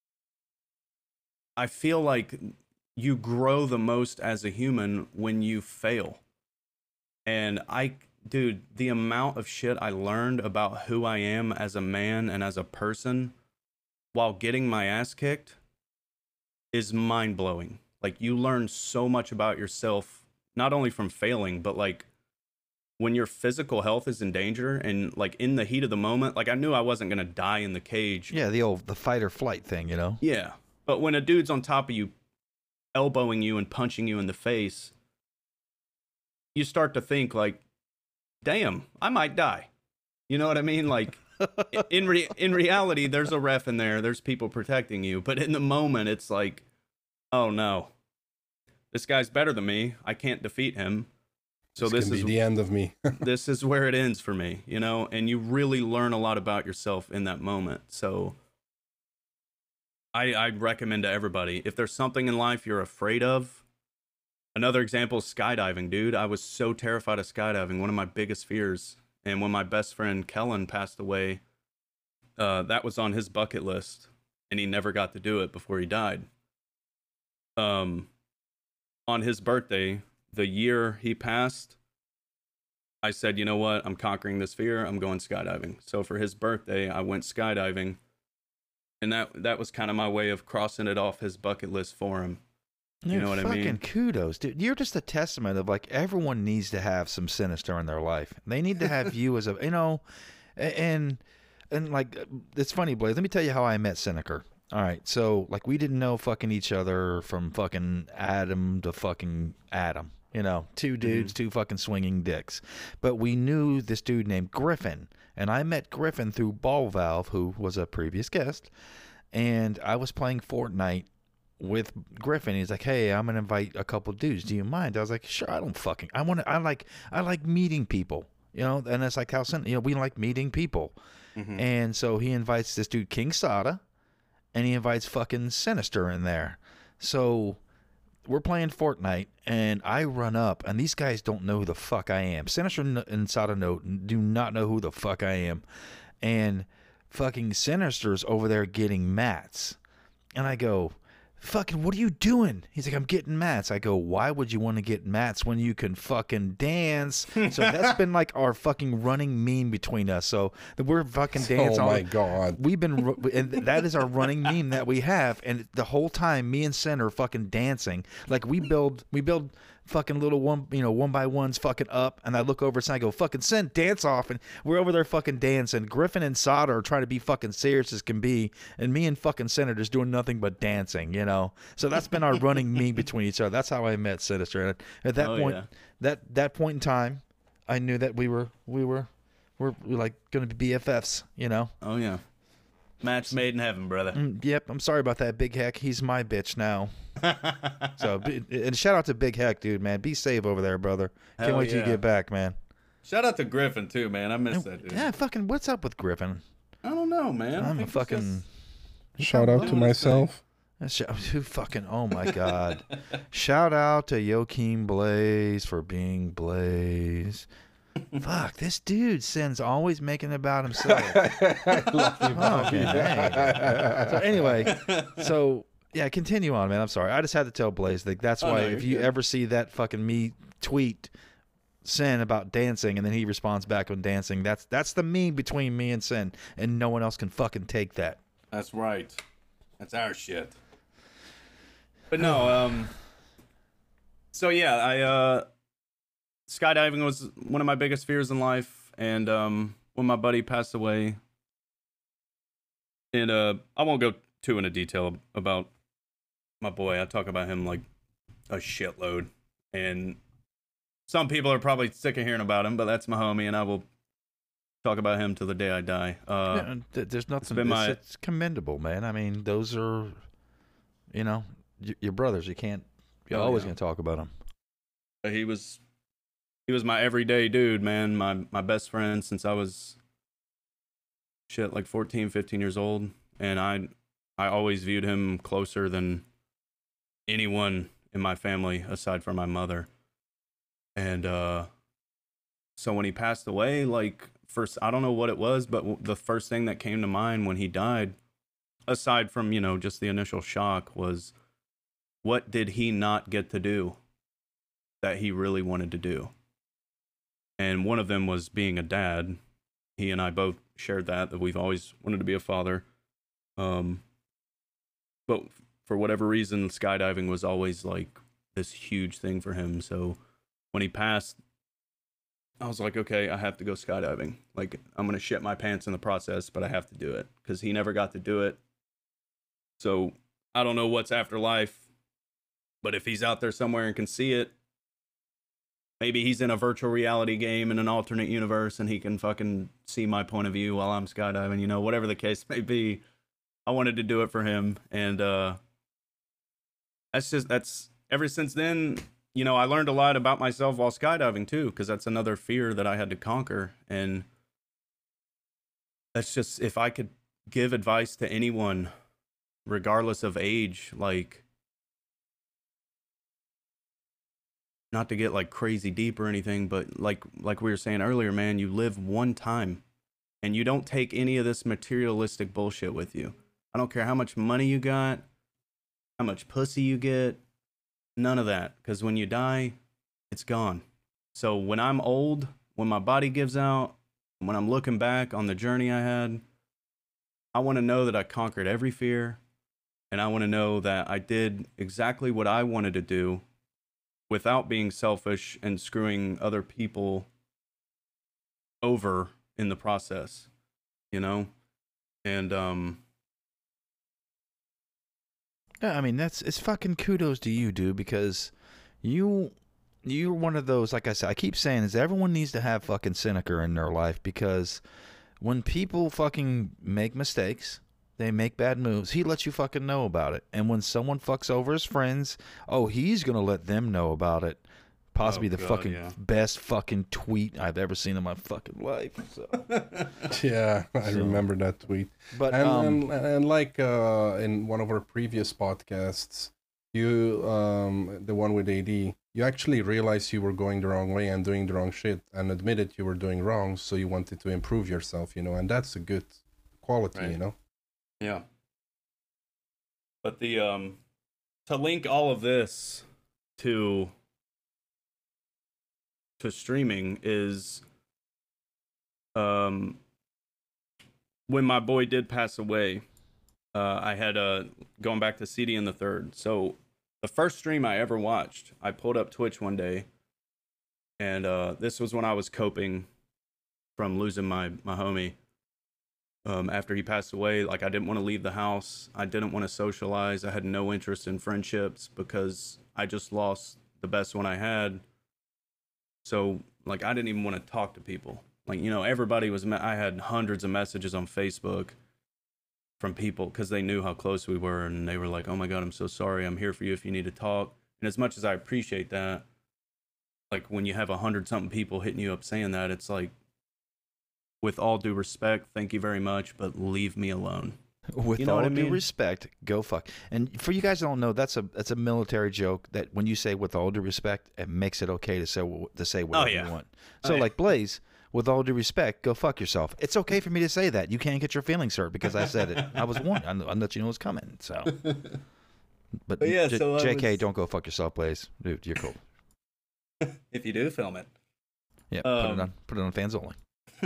Speaker 4: I feel like you grow the most as a human when you fail. And I, dude, the amount of shit I learned about who I am as a man and as a person while getting my ass kicked is mind-blowing. Like, you learn so much about yourself, not only from failing, but like when your physical health is in danger and like in the heat of the moment. Like, I knew I wasn't gonna die in the cage.
Speaker 3: Yeah, the old the fight or flight thing. You know.
Speaker 4: Yeah, but when a dude's on top of you, elbowing you and punching you in the face, you start to think like, damn, I might die. You know what I mean? Like, in re- in reality, there's a ref in there, there's people protecting you, but in the moment, it's like, oh no, this guy's better than me. I can't defeat him. So
Speaker 2: this,
Speaker 4: this,
Speaker 2: can
Speaker 4: is
Speaker 2: be the end of me.
Speaker 4: this is where it ends for me, you know. And you really learn a lot about yourself in that moment. So I I recommend to everybody, if there's something in life you're afraid of. Another example is skydiving, dude. I was so terrified of skydiving, one of my biggest fears. And when my best friend Kellen passed away, uh, that was on his bucket list. and he never got to do it before he died. Um, on his birthday, the year he passed, I said, you know what? I'm conquering this fear. I'm going skydiving. So for his birthday, I went skydiving. And that that was kind of my way of crossing it off his bucket list for him. You
Speaker 3: Dude,
Speaker 4: know what I
Speaker 3: fucking
Speaker 4: mean?
Speaker 3: kudos, dude. You're just a testament of like everyone needs to have some sinister in their life. They need to have you as a, you know, a- and and like it's funny, Blaze. Let me tell you how I met Sinister. All right, so like we didn't know fucking each other from fucking Adam to fucking Adam. You know, two dudes, mm-hmm. two fucking swinging dicks. But we knew this dude named Griffin, and I met Griffin through Ball Valve, who was a previous guest, and I was playing Fortnite with Griffin. He's like, "Hey, I'm gonna invite a couple dudes. Do you mind?" I was like, "Sure, I don't fucking. I want to. I like. I like meeting people. You know." And it's like how you know we like meeting people. Mm-hmm. And so he invites this dude King Sada, and he invites fucking Sinister in there. So we're playing Fortnite, and I run up, and these guys don't know who the fuck I am. Sinister and Sada Note do not know who the fuck I am, and fucking Sinister's over there getting mats, and I go, fucking, what are you doing? He's like, I'm getting mats. I go, why would you want to get mats when you can fucking dance? So that's been like our fucking running meme between us. So we're fucking dancing.
Speaker 2: Oh my God.
Speaker 3: We've been, and that is our running meme that we have. And the whole time, me and Sen are fucking dancing. Like we build, we build fucking little one, you know, one by ones fucking up. And I look over and I go, fucking Sen, dance off. And we're over there fucking dancing. Griffin and Sada are trying to be fucking serious as can be. And me and fucking Sen are just doing nothing but dancing, you know? So that's been our running meme between each other. That's how I met Sinister. And at that
Speaker 4: oh,
Speaker 3: point,
Speaker 4: yeah.
Speaker 3: that that point in time, I knew that we were we were we're, we're like going to be B F Fs, you know.
Speaker 4: Oh yeah, match made in heaven, brother.
Speaker 3: Mm, yep. I'm sorry about that, Big Heck. He's my bitch now. So and shout out to Big Heck, dude, man. Be safe over there, brother. Can't
Speaker 4: Hell
Speaker 3: wait till
Speaker 4: yeah.
Speaker 3: you get back, man.
Speaker 4: Shout out to Griffin too, man. I miss that dude.
Speaker 3: Yeah, fucking. What's up with Griffin?
Speaker 4: I don't know, man.
Speaker 3: I'm
Speaker 4: I
Speaker 3: a
Speaker 4: think
Speaker 3: fucking.
Speaker 2: Shout out to myself.
Speaker 3: Who fucking, oh my God. Shout out to Joaquin Blaze for being Blaze. Fuck, this dude Sin's always making it about himself.
Speaker 2: I love you, Bobby.
Speaker 3: Okay, dang. So anyway, so yeah, continue on, man. I'm sorry. I just had to tell Blaze like that's
Speaker 4: Oh,
Speaker 3: why
Speaker 4: no,
Speaker 3: if
Speaker 4: you're
Speaker 3: you
Speaker 4: good.
Speaker 3: ever see that fucking me tweet Sin about dancing and then he responds back on dancing, that's that's the meme between me and Sin, and no one else can fucking take that.
Speaker 4: That's right. That's our shit. But no, um so yeah, I uh skydiving was one of my biggest fears in life, and um when my buddy passed away, and uh I won't go too into detail about my boy. I talk about him like a shitload, and some people are probably sick of hearing about him, but that's my homie, and I will talk about him till the day I die. Uh
Speaker 3: Yeah, th- there's nothing.
Speaker 4: been
Speaker 3: It's,
Speaker 4: my-
Speaker 3: it's commendable, man. I mean, those are, you know, y- your brothers. You can't. You're
Speaker 4: Oh,
Speaker 3: always
Speaker 4: yeah.
Speaker 3: gonna talk about them.
Speaker 4: he was he was my everyday dude, man. My my best friend since I was shit like fourteen, fifteen years old, and I I always viewed him closer than anyone in my family aside from my mother. And uh so when he passed away, like first I don't know what it was, but w- the first thing that came to mind when he died, aside from, you know, just the initial shock, was what did he not get to do that he really wanted to do? And one of them was being a dad. He and I both shared that, that we've always wanted to be a father. Um, but for whatever reason, skydiving was always like this huge thing for him. So when he passed, I was like, okay, I have to go skydiving. Like, I'm going to shit my pants in the process, but I have to do it because he never got to do it. So I don't know what's after life, but if he's out there somewhere and can see it, maybe he's in a virtual reality game in an alternate universe and he can fucking see my point of view while I'm skydiving, you know, whatever the case may be. I wanted to do it for him. And uh, that's just, that's, ever since then, you know, I learned a lot about myself while skydiving too, because that's another fear that I had to conquer. And that's just, if I could give advice to anyone, regardless of age, like, not to get like crazy deep or anything, but like like we were saying earlier, man, you live one time, and you don't take any of this materialistic bullshit with you. I don't care how much money you got, how much pussy you get, none of that. Because when you die, it's gone. So when I'm old, when my body gives out, when I'm looking back on the journey I had, I want to know that I conquered every fear. And I want to know that I did exactly what I wanted to do without being selfish and screwing other people over in the process, you know? And, um...
Speaker 3: Yeah, I mean, that's, it's fucking kudos to you, dude, because you, you're one of those, like I said, I keep saying is everyone needs to have fucking Seneca in their life, because when people fucking make mistakes, they make bad moves, he lets you fucking know about it. And when someone fucks over his friends, oh, he's gonna let them know about it. Possibly
Speaker 4: oh,
Speaker 3: the
Speaker 4: God,
Speaker 3: fucking
Speaker 4: yeah.
Speaker 3: best fucking tweet I've ever seen in my fucking life. So.
Speaker 2: Yeah, I
Speaker 3: So,
Speaker 2: remember that tweet.
Speaker 3: But
Speaker 2: And
Speaker 3: um,
Speaker 2: and, and like uh, in one of our previous podcasts, you um, the one with A D, you actually realized you were going the wrong way and doing the wrong shit, and admitted you were doing wrong, so you wanted to improve yourself, you know, and that's a good quality,
Speaker 4: Right.
Speaker 2: you know.
Speaker 4: Yeah. But the, um, to link all of this to, to streaming is, um, when my boy did pass away, uh, I had, uh, going back to C D in the third. So the first stream I ever watched, I pulled up Twitch one day, and, uh, this was when I was coping from losing my, my homie. Um, after he passed away, like, I didn't want to leave the house. I didn't want to socialize. I had no interest in friendships because I just lost the best one I had. So, like, I didn't even want to talk to people. Like, you know, everybody was, me- I had hundreds of messages on Facebook from people because they knew how close we were. And they were like, oh my God, I'm so sorry. I'm here for you if you need to talk. And as much as I appreciate that, like, when you have a hundred something people hitting you up saying that, it's like, with all due respect, thank you very much, but leave me alone.
Speaker 3: with
Speaker 4: You know
Speaker 3: all
Speaker 4: what I
Speaker 3: due
Speaker 4: mean?
Speaker 3: respect, go fuck. And for you guys that don't know, that's a that's a military joke that when you say with all due respect, it makes it okay to say to say whatever
Speaker 4: yeah.
Speaker 3: you want.
Speaker 4: Oh,
Speaker 3: So
Speaker 4: yeah.
Speaker 3: like Blaze, with all due respect, go fuck yourself. It's okay for me to say that. You can't get your feelings hurt because I said it. I was warned. I I let you know it was coming. So, but,
Speaker 4: But yeah,
Speaker 3: J-
Speaker 4: so I
Speaker 3: J K,
Speaker 4: was-
Speaker 3: don't go fuck yourself, Blaze. Dude, you're cool.
Speaker 4: If you do, film it.
Speaker 3: Yeah, put it
Speaker 4: Um,
Speaker 3: on put it on fans only.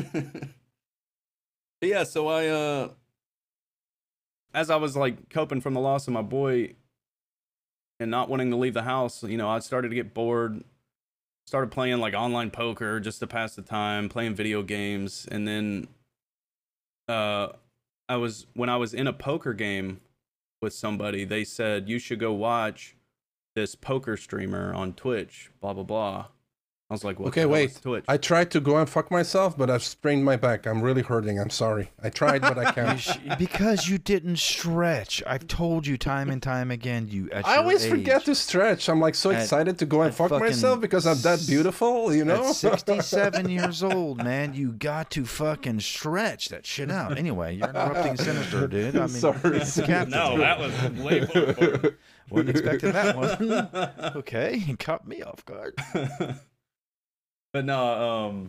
Speaker 4: But yeah, so I, uh, as I was like coping from the loss of my boy and not wanting to leave the house, you know, I started to get bored, started playing like online poker just to pass the time, playing video games. And then, uh, I was, when I was in a poker game with somebody, they said, you should go watch this poker streamer on Twitch, blah, blah, blah. I was like, what
Speaker 2: Okay,
Speaker 4: the hell
Speaker 2: wait.
Speaker 4: is Twitch?
Speaker 2: I tried to go and fuck myself, but I've sprained my back. I'm really hurting. I'm sorry. I tried, but I
Speaker 3: You
Speaker 2: can't.
Speaker 3: sh- because you didn't stretch. I've told you time and time again. You. At
Speaker 2: I
Speaker 3: your
Speaker 2: always forget
Speaker 3: age,
Speaker 2: to stretch. I'm like so
Speaker 3: At-
Speaker 2: excited to go and
Speaker 3: at
Speaker 2: fuck
Speaker 3: fucking
Speaker 2: myself because I'm that
Speaker 3: s-
Speaker 2: beautiful, you know?
Speaker 3: At sixty-seven years old, man, you got to fucking stretch that shit out. Anyway, you're interrupting Sinister, dude. I mean,
Speaker 2: Sorry.
Speaker 3: it's Captain.
Speaker 4: No, that was way more important.
Speaker 3: Wasn't expecting that one. Okay, he caught me off guard.
Speaker 4: But no, um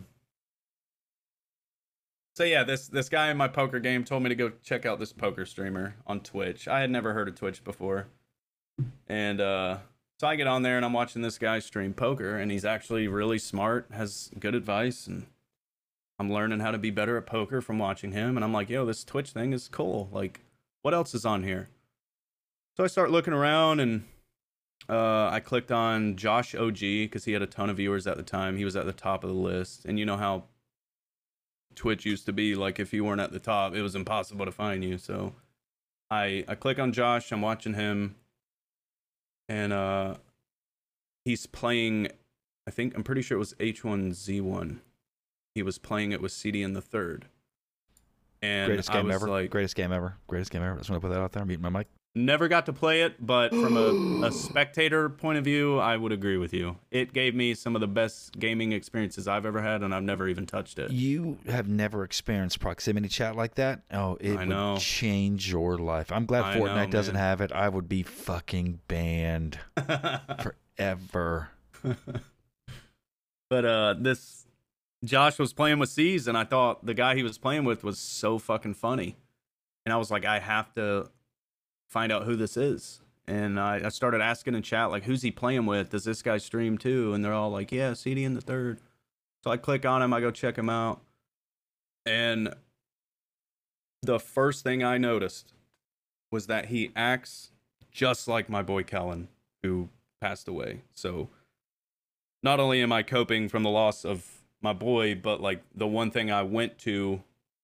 Speaker 4: so yeah, this this guy in my poker game told me to go check out this poker streamer on Twitch. I had never heard of Twitch before. And uh so I get on there and I'm watching this guy stream poker, and he's actually really smart, has good advice, and I'm learning how to be better at poker from watching him. And I'm like, yo, this Twitch thing is cool. Like, what else is on here? So I start looking around, and Uh, I clicked on Josh O G because he had a ton of viewers at the time. He was at the top of the list. And you know how Twitch used to be, like, if you weren't at the top, it was impossible to find you. So I I click on Josh. I'm watching him. And uh, he's playing, I think, I'm pretty sure it was H one Z one. He was playing it with C D in the third. And
Speaker 3: Greatest
Speaker 4: I
Speaker 3: game
Speaker 4: was
Speaker 3: ever.
Speaker 4: like,
Speaker 3: Greatest game ever. Greatest game ever. I just want to put that out there. I'm muting my mic.
Speaker 4: never got to play it, but from a, a spectator point of view, I would agree with you. It gave me some of the best gaming experiences I've ever had, and I've never even touched it.
Speaker 3: You have never experienced proximity chat like that. Oh, it
Speaker 4: I
Speaker 3: would
Speaker 4: know.
Speaker 3: change your life. I'm glad
Speaker 4: I
Speaker 3: Fortnite
Speaker 4: know,
Speaker 3: doesn't
Speaker 4: man.
Speaker 3: have it. I would be fucking banned forever.
Speaker 4: But uh, this Josh was playing with C's, and I thought the guy he was playing with was so fucking funny. and I was like, I have to find out who this is. And I, I started asking in chat, like, who's he playing with? Does this guy stream too? And they're all like, yeah, C D in the third. So I click on him, I go check him out. And the first thing I noticed was that he acts just like my boy Kellen, who passed away. So not only am I coping from the loss of my boy, but like the one thing I went to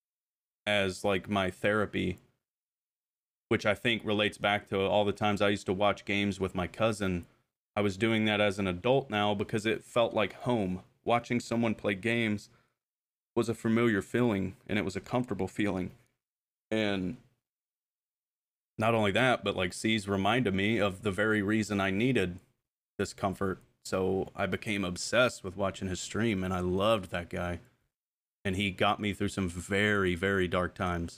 Speaker 4: as like my therapy, which I think relates back to all the times I used to watch games with my cousin. I was doing that as an adult now because it felt like home. Watching someone play games was a familiar feeling, and it was a comfortable feeling. And not only that, but like C's reminded me of the very reason I needed this comfort. So I became obsessed with watching his stream, and I loved that guy. And he got me through some very, very dark times.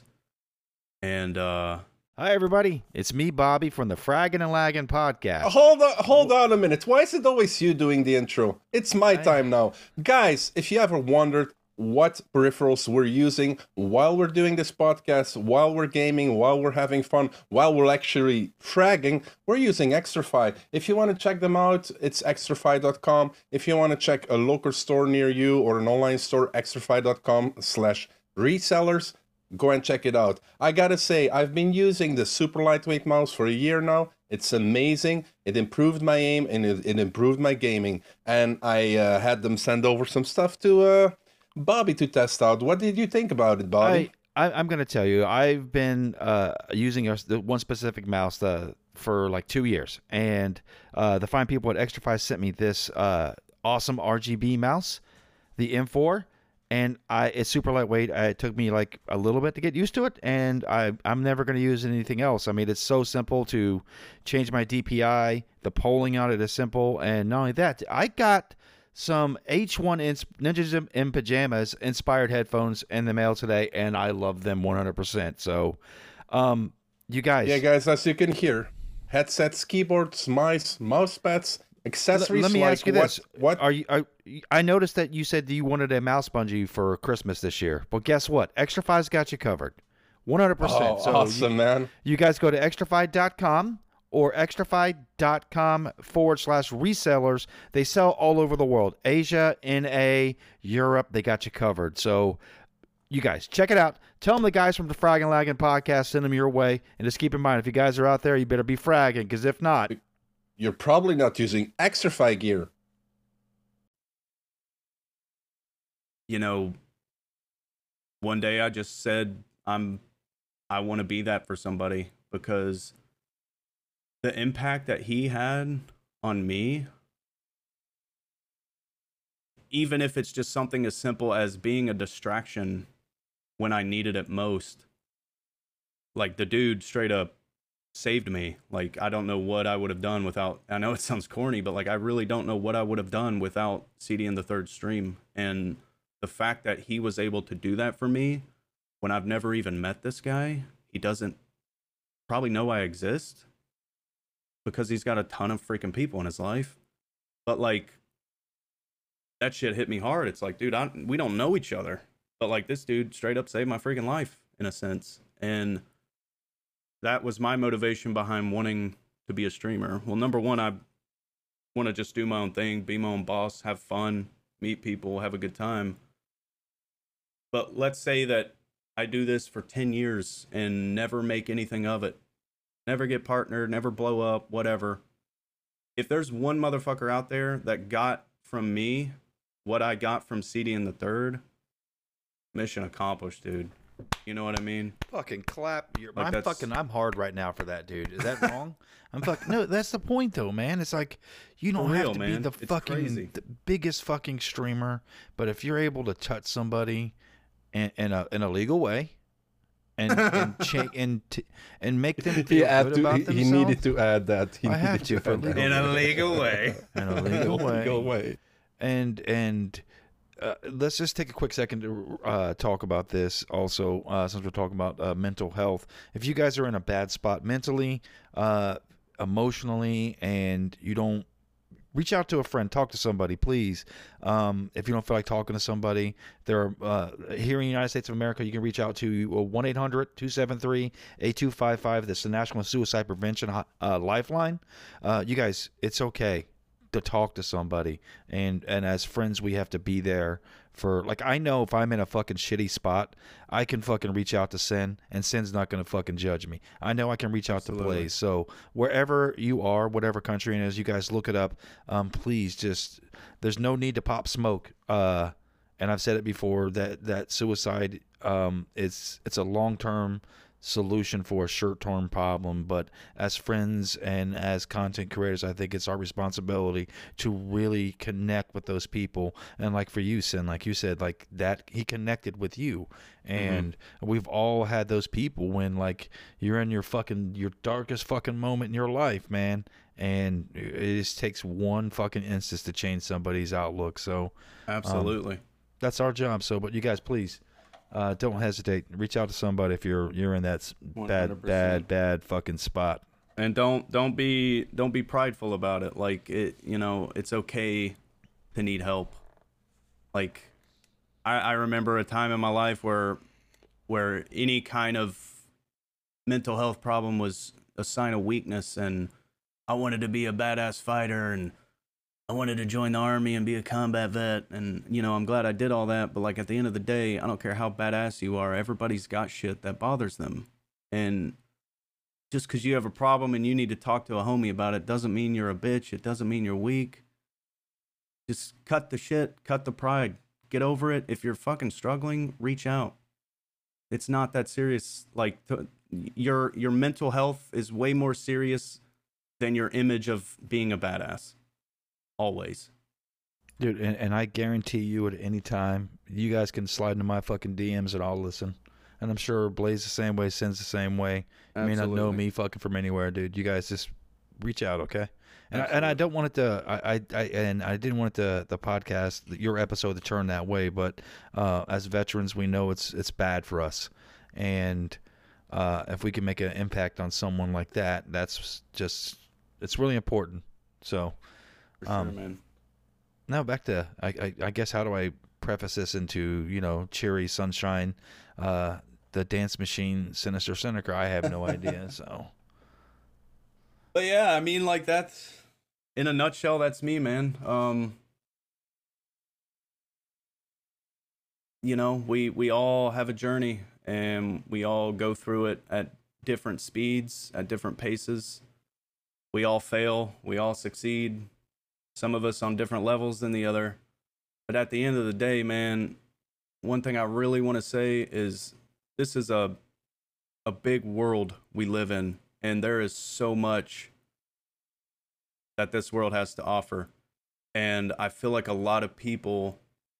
Speaker 4: And uh
Speaker 3: Hi, everybody. It's me, Bobby, from the Fraggin' and Laggin' podcast.
Speaker 2: Hold on, hold on a minute. Why is it always you doing the intro? It's my time now. Guys, if you ever wondered what peripherals we're using while we're doing this podcast, while we're gaming, while we're having fun, while we're actually fragging, we're using Xtrfy. If you want to check them out, it's xtrfy dot com. If you want to check a local store near you or an online store, xtrfy dot com slash resellers. Go and check it out. I gotta say, I've been using the super lightweight mouse for a year now. It's amazing. It improved my aim and it, it improved my gaming. And I uh, had them send over some stuff to uh, Bobby to test out. What did you think about it, Bobby?
Speaker 3: I, I, I'm going to tell you, I've been uh, using a, the one specific mouse uh, for like two years. And uh, the fine people at Xtrfy sent me this uh, awesome R G B mouse, the M four. And I, it's super lightweight. I, it took me like a little bit to get used to it, and I, I'm never going to use anything else. I mean, it's so simple to change my D P I. The polling on it is simple, and not only that, I got some H one ins- Ninjas in Pajamas inspired headphones in the mail today, and I love them one hundred percent. So, um, you guys,
Speaker 2: yeah, guys, as you can hear, headsets, keyboards, mice, mouse pads, accessories.
Speaker 3: Let me
Speaker 2: like
Speaker 3: ask you
Speaker 2: what,
Speaker 3: this:
Speaker 2: What
Speaker 3: are you? Are, I noticed that you said that you wanted a mouse bungee for Christmas this year. Well, guess what? Xtrfy's got you covered, one hundred percent.
Speaker 2: Oh,
Speaker 3: So
Speaker 2: awesome,
Speaker 3: you,
Speaker 2: man!
Speaker 3: You guys go to xtrfy dot com or xtrfy dot com forward slash resellers. They sell all over the world: Asia, N A, Europe. They got you covered. So you guys check it out. Tell them the guys from the Fraggin' and Laggin' podcast send them your way, and just keep in mind, if you guys are out there, you better be fragging, because if not,
Speaker 2: you're probably not using Xtrfy gear.
Speaker 4: you know, one day I just said, I'm, I want to be that for somebody, because the impact that he had on me, even if it's just something as simple as being a distraction when I needed it most, like the dude straight up saved me. Like, I don't know what I would have done without, I know it sounds corny, but like, I really don't know what I would have done without C D in the third stream. And the fact that he was able to do that for me when I've never even met this guy, he doesn't probably know I exist because he's got a ton of freaking people in his life. But like, that shit hit me hard. It's like, dude, I, we don't know each other, but like, this dude straight up saved my freaking life in a sense. And that was my motivation behind wanting to be a streamer. Well, number one, I want to just do my own thing, be my own boss, have fun, meet people, have a good time. But let's say that I do this for ten years and never make anything of it. Never get partnered, never blow up, whatever. If there's one motherfucker out there that got from me what I got from C D in the third, mission accomplished, dude. You know what I mean?
Speaker 3: fucking clap. Your,
Speaker 4: Like,
Speaker 3: I'm
Speaker 4: that's-
Speaker 3: fucking. I'm hard right now for that, dude. Is that wrong? I'm fucking. No, that's the point, though, man. It's like you don't
Speaker 4: For
Speaker 3: have
Speaker 4: real,
Speaker 3: to
Speaker 4: man.
Speaker 3: be the
Speaker 4: It's
Speaker 3: fucking
Speaker 4: crazy.
Speaker 3: the biggest fucking streamer, but if you're able to touch somebody in, in a in a legal way, and and cha- and t- and make them feel
Speaker 2: He, had
Speaker 3: good
Speaker 2: to,
Speaker 3: about
Speaker 2: he,
Speaker 3: themselves,
Speaker 2: he needed to add that. He
Speaker 3: I have
Speaker 2: needed
Speaker 3: to for
Speaker 2: add that.
Speaker 3: legal
Speaker 4: In a legal way.
Speaker 3: in a legal way,
Speaker 2: Legal way.
Speaker 3: and and uh, let's just take a quick second to uh, talk about this also, uh, since we're talking about uh, mental health. If you guys are in a bad spot mentally, uh, emotionally, and you don't reach out to a friend, talk to somebody, please. Um, if you don't feel like talking to somebody, there are uh, here in the United States of America, you can reach out to one eight hundred two seven three eight two five five. That's the National Suicide Prevention uh, Lifeline. Uh, you guys, it's okay to talk to somebody, and and as friends, we have to be there for, like, I know if I'm in a fucking shitty spot, I can fucking reach out to Sin, and Sin's not gonna fucking judge me. I know I can reach out Absolutely. to Blaze. So wherever you are, whatever country it is, you guys look it up. Um, please, just there's no need to pop smoke. Uh, and I've said it before that that suicide, um, it's it's a long term solution for a short-term problem, but as friends and as content creators, I think it's our responsibility to really connect with those people. And like for you, Sin, like you said, like that he connected with you, and mm-hmm. we've all had those people when like you're in your fucking your darkest fucking moment in your life, man, and it just takes one fucking instance to change somebody's outlook. So
Speaker 4: absolutely,
Speaker 3: um, that's our job. So, but you guys, please. Uh, don't hesitate. Reach out to somebody if you're you're in that bad, one hundred percent. bad, bad fucking spot.
Speaker 4: And don't don't be don't be prideful about it. Like it, you know, it's okay to need help. Like I, I remember a time in my life where where any kind of mental health problem was a sign of weakness, and I wanted to be a badass fighter, and I wanted to join the army and be a combat vet, and, you know, I'm glad I did all that, but, like, at the end of the day, I don't care how badass you are, everybody's got shit that bothers them, and just because you have a problem and you need to talk to a homie about it doesn't mean you're a bitch, it doesn't mean you're weak. Just cut the shit, cut the pride, get over it. If you're fucking struggling, reach out. It's not that serious. Like, to, your your mental health is way more serious than your image of being a badass. Always.
Speaker 3: Dude, and, and I guarantee you at any time, you guys can slide into my fucking D Ms and I'll listen. And I'm sure Blaze the same way, Sin's the same way. You may not know me fucking from anywhere, dude. You guys just reach out, okay? And I, and I don't want it to, I, I, I and I didn't want it to, the podcast, your episode to turn that way, but uh, as veterans, we know it's it's bad for us. And uh, if we can make an impact on someone like that, that's just, it's really important. So,
Speaker 4: For sure,
Speaker 3: um,
Speaker 4: man.
Speaker 3: now back to, I, I, I guess, how do I preface this into, you know, cheery sunshine, uh, the dance machine, Sinister Seneca? I have no idea. So,
Speaker 4: but yeah, I mean, like that's in a nutshell, that's me, man. Um, you know, we we all have a journey, and we all go through it at different speeds, at different paces. We all fail, we all succeed. Some of us on different levels than the other. But at the end of the day, man, one thing I really want to say is this is a a big world we live in, and there is so much that this world has to offer. And I feel like a lot of people,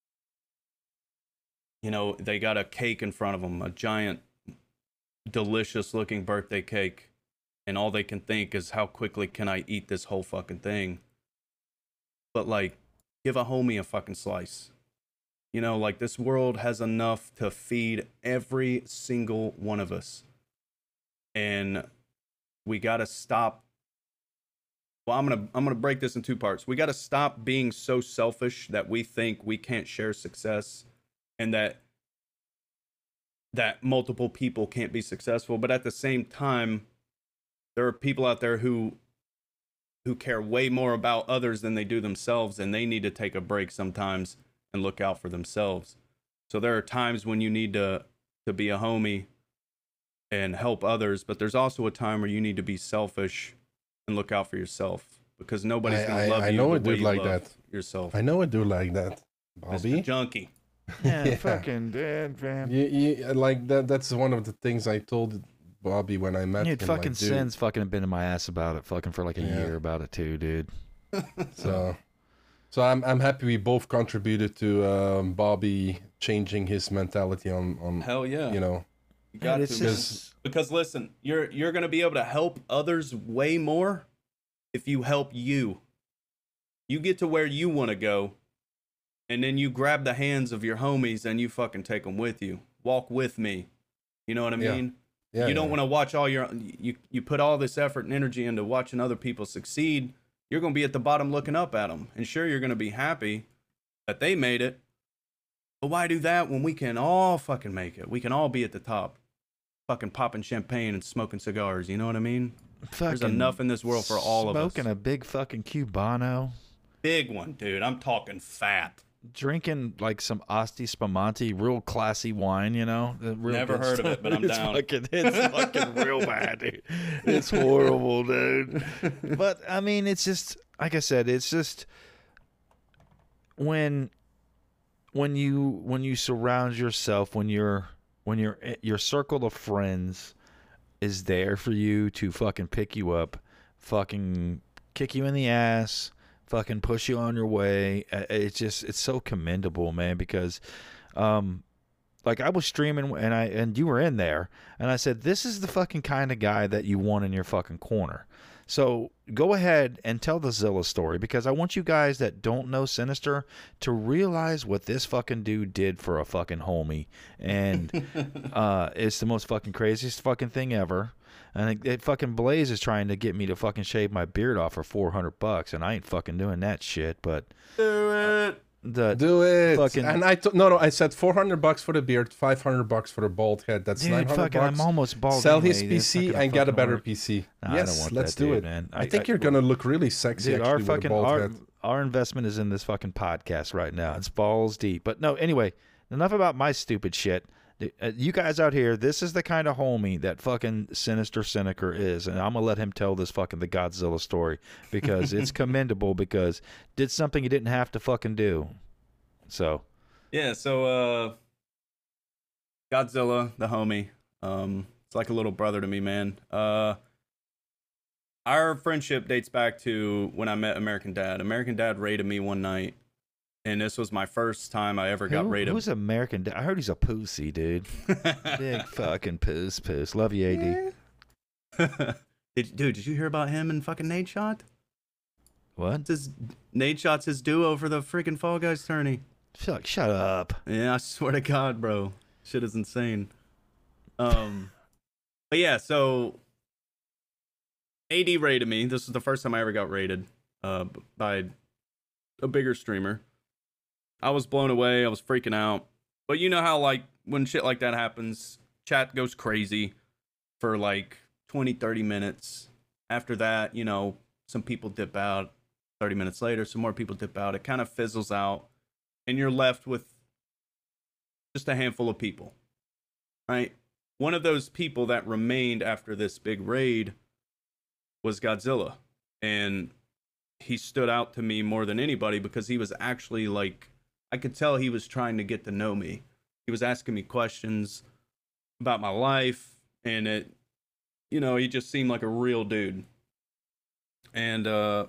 Speaker 4: you know, they got a cake in front of them, a giant, delicious looking birthday cake, and all they can think is, how quickly can I eat this whole fucking thing? But, like, give a homie a fucking slice. You know, like, this world has enough to feed every single one of us. And we got to stop. Well, I'm going to I'm going to break this in two parts. We got to stop being so selfish that we think we can't share success, and that that multiple people can't be successful. But at the same time, there are people out there who who care way more about others than they do themselves, and they need to take a break sometimes and look out for themselves. So there are times when you need to to be a homie and help others, but there's also a time where you need to be selfish and look out for yourself, because nobody's
Speaker 2: I,
Speaker 4: gonna
Speaker 2: I,
Speaker 4: love
Speaker 2: I
Speaker 4: you
Speaker 2: know
Speaker 4: the
Speaker 2: a dude
Speaker 4: way you
Speaker 2: like
Speaker 4: love
Speaker 2: that.
Speaker 4: yourself.
Speaker 2: I know a dude like that, Bobby.
Speaker 4: Mister Junkie.
Speaker 3: yeah,
Speaker 2: Yeah.
Speaker 3: fucking dead, man.
Speaker 2: You, you, like that. That's one of the things I told Bobby when I met
Speaker 3: Dude,
Speaker 2: him.
Speaker 3: fucking
Speaker 2: like, dude,
Speaker 3: Sin's fucking been in my ass about it, fucking for like a
Speaker 2: Yeah.
Speaker 3: year about it too, dude.
Speaker 2: So, so I'm I'm happy we both contributed to um, Bobby changing his mentality on on
Speaker 4: Hell yeah.
Speaker 2: you know.
Speaker 4: You got
Speaker 3: Dude,
Speaker 4: to,
Speaker 3: it's
Speaker 4: man.
Speaker 3: just-
Speaker 4: Because listen, you're you're gonna be able to help others way more if you help you. You get to where you want to go, and then you grab the hands of your homies and you fucking take them with you. Walk with me. You know what I
Speaker 2: Yeah.
Speaker 4: mean?
Speaker 2: Yeah,
Speaker 4: you don't
Speaker 2: yeah.
Speaker 4: want to watch all your you you put all this effort and energy into watching other people succeed, you're going to be at the bottom looking up at them. And sure, you're going to be happy that they made it. But why do that when we can all fucking make it? We can all be at the top. Fucking popping champagne and smoking cigars. You know what I mean?
Speaker 3: Fucking
Speaker 4: There's enough in this world for all of us.
Speaker 3: Smoking a big fucking Cubano.
Speaker 4: Big one, dude. I'm talking fat.
Speaker 3: Drinking like some Asti Spumante, real classy wine, you know. Real
Speaker 4: Never heard of it, but I'm
Speaker 3: it's
Speaker 4: down.
Speaker 3: Fucking, it's fucking real bad, dude. It's horrible, dude. But I mean, it's just like I said. It's just when when you when you surround yourself, when you're when you're your circle of friends is there for you to fucking pick you up, fucking kick you in the ass, fucking push you on your way. It's just, it's so commendable, man, because um like I was streaming and I and you were in there and I said, this is the fucking kind of guy that you want in your fucking corner. So go ahead and tell the Zilla story, because I want you guys that don't know Sinister to realize what this fucking dude did for a fucking homie. And uh, it's the most fucking craziest fucking thing ever. And it, it fucking Blaze is trying to get me to fucking shave my beard off for four hundred bucks, and I ain't fucking doing that shit. But
Speaker 4: do it.
Speaker 3: The
Speaker 2: Do it.
Speaker 3: fucking-
Speaker 2: And I t- no no I said four hundred bucks for the beard, five hundred bucks for the bald head. That's
Speaker 3: dude,
Speaker 2: nine hundred
Speaker 3: fucking,
Speaker 2: bucks.
Speaker 3: I'm almost bald.
Speaker 2: Sell
Speaker 3: anyway.
Speaker 2: his
Speaker 3: That's
Speaker 2: P
Speaker 3: not
Speaker 2: C
Speaker 3: gonna
Speaker 2: and get a
Speaker 3: fucking
Speaker 2: better
Speaker 3: work.
Speaker 2: P C.
Speaker 3: Nah, I
Speaker 2: yes,
Speaker 3: don't want
Speaker 2: let's
Speaker 3: that,
Speaker 2: do
Speaker 3: dude,
Speaker 2: it,
Speaker 3: man.
Speaker 2: I,
Speaker 3: I-
Speaker 2: think
Speaker 3: I-
Speaker 2: you're gonna look really sexy
Speaker 3: Dude,
Speaker 2: actually
Speaker 3: our
Speaker 2: with
Speaker 3: fucking
Speaker 2: a bald
Speaker 3: our,
Speaker 2: head.
Speaker 3: our investment is in this fucking podcast right now. It's balls deep. But no, anyway, enough about my stupid shit. Uh, You guys out here, this is the kind of homie that fucking Sinister Cynicer is, and I'm gonna let him tell this fucking the Godzilla story, because it's commendable, because did something he didn't have to fucking do. So
Speaker 4: Yeah, so uh Godzilla, the homie. Um it's like a little brother to me, man. Uh our friendship dates back to when I met American Dad. American Dad raided me one night, and this was my first time I ever got
Speaker 3: Who,
Speaker 4: raided.
Speaker 3: who's American? Da- I heard he's a pussy, dude. Big fucking puss, puss. Love you, A D.
Speaker 4: did, dude, did you hear about him and fucking Nade Shot?
Speaker 3: What?
Speaker 4: It's his, Nade Shot's his duo for the freaking Fall Guys tourney.
Speaker 3: Fuck, shut up.
Speaker 4: Yeah, I swear to God, bro. Shit is insane. Um, but yeah, so A D raided me. This was the first time I ever got raided uh, by a bigger streamer. I was blown away. I was freaking out. But you know how, like, when shit like that happens, chat goes crazy for like twenty, thirty minutes. After that, you know, some people dip out. thirty minutes later, some more people dip out. It kind of fizzles out. And you're left with just a handful of people, right? One of those people that remained after this big raid was Godzilla. And he stood out to me more than anybody because he was actually like, I could tell he was trying to get to know me. He was asking me questions about my life, and it, you know, he just seemed like a real dude. And uh,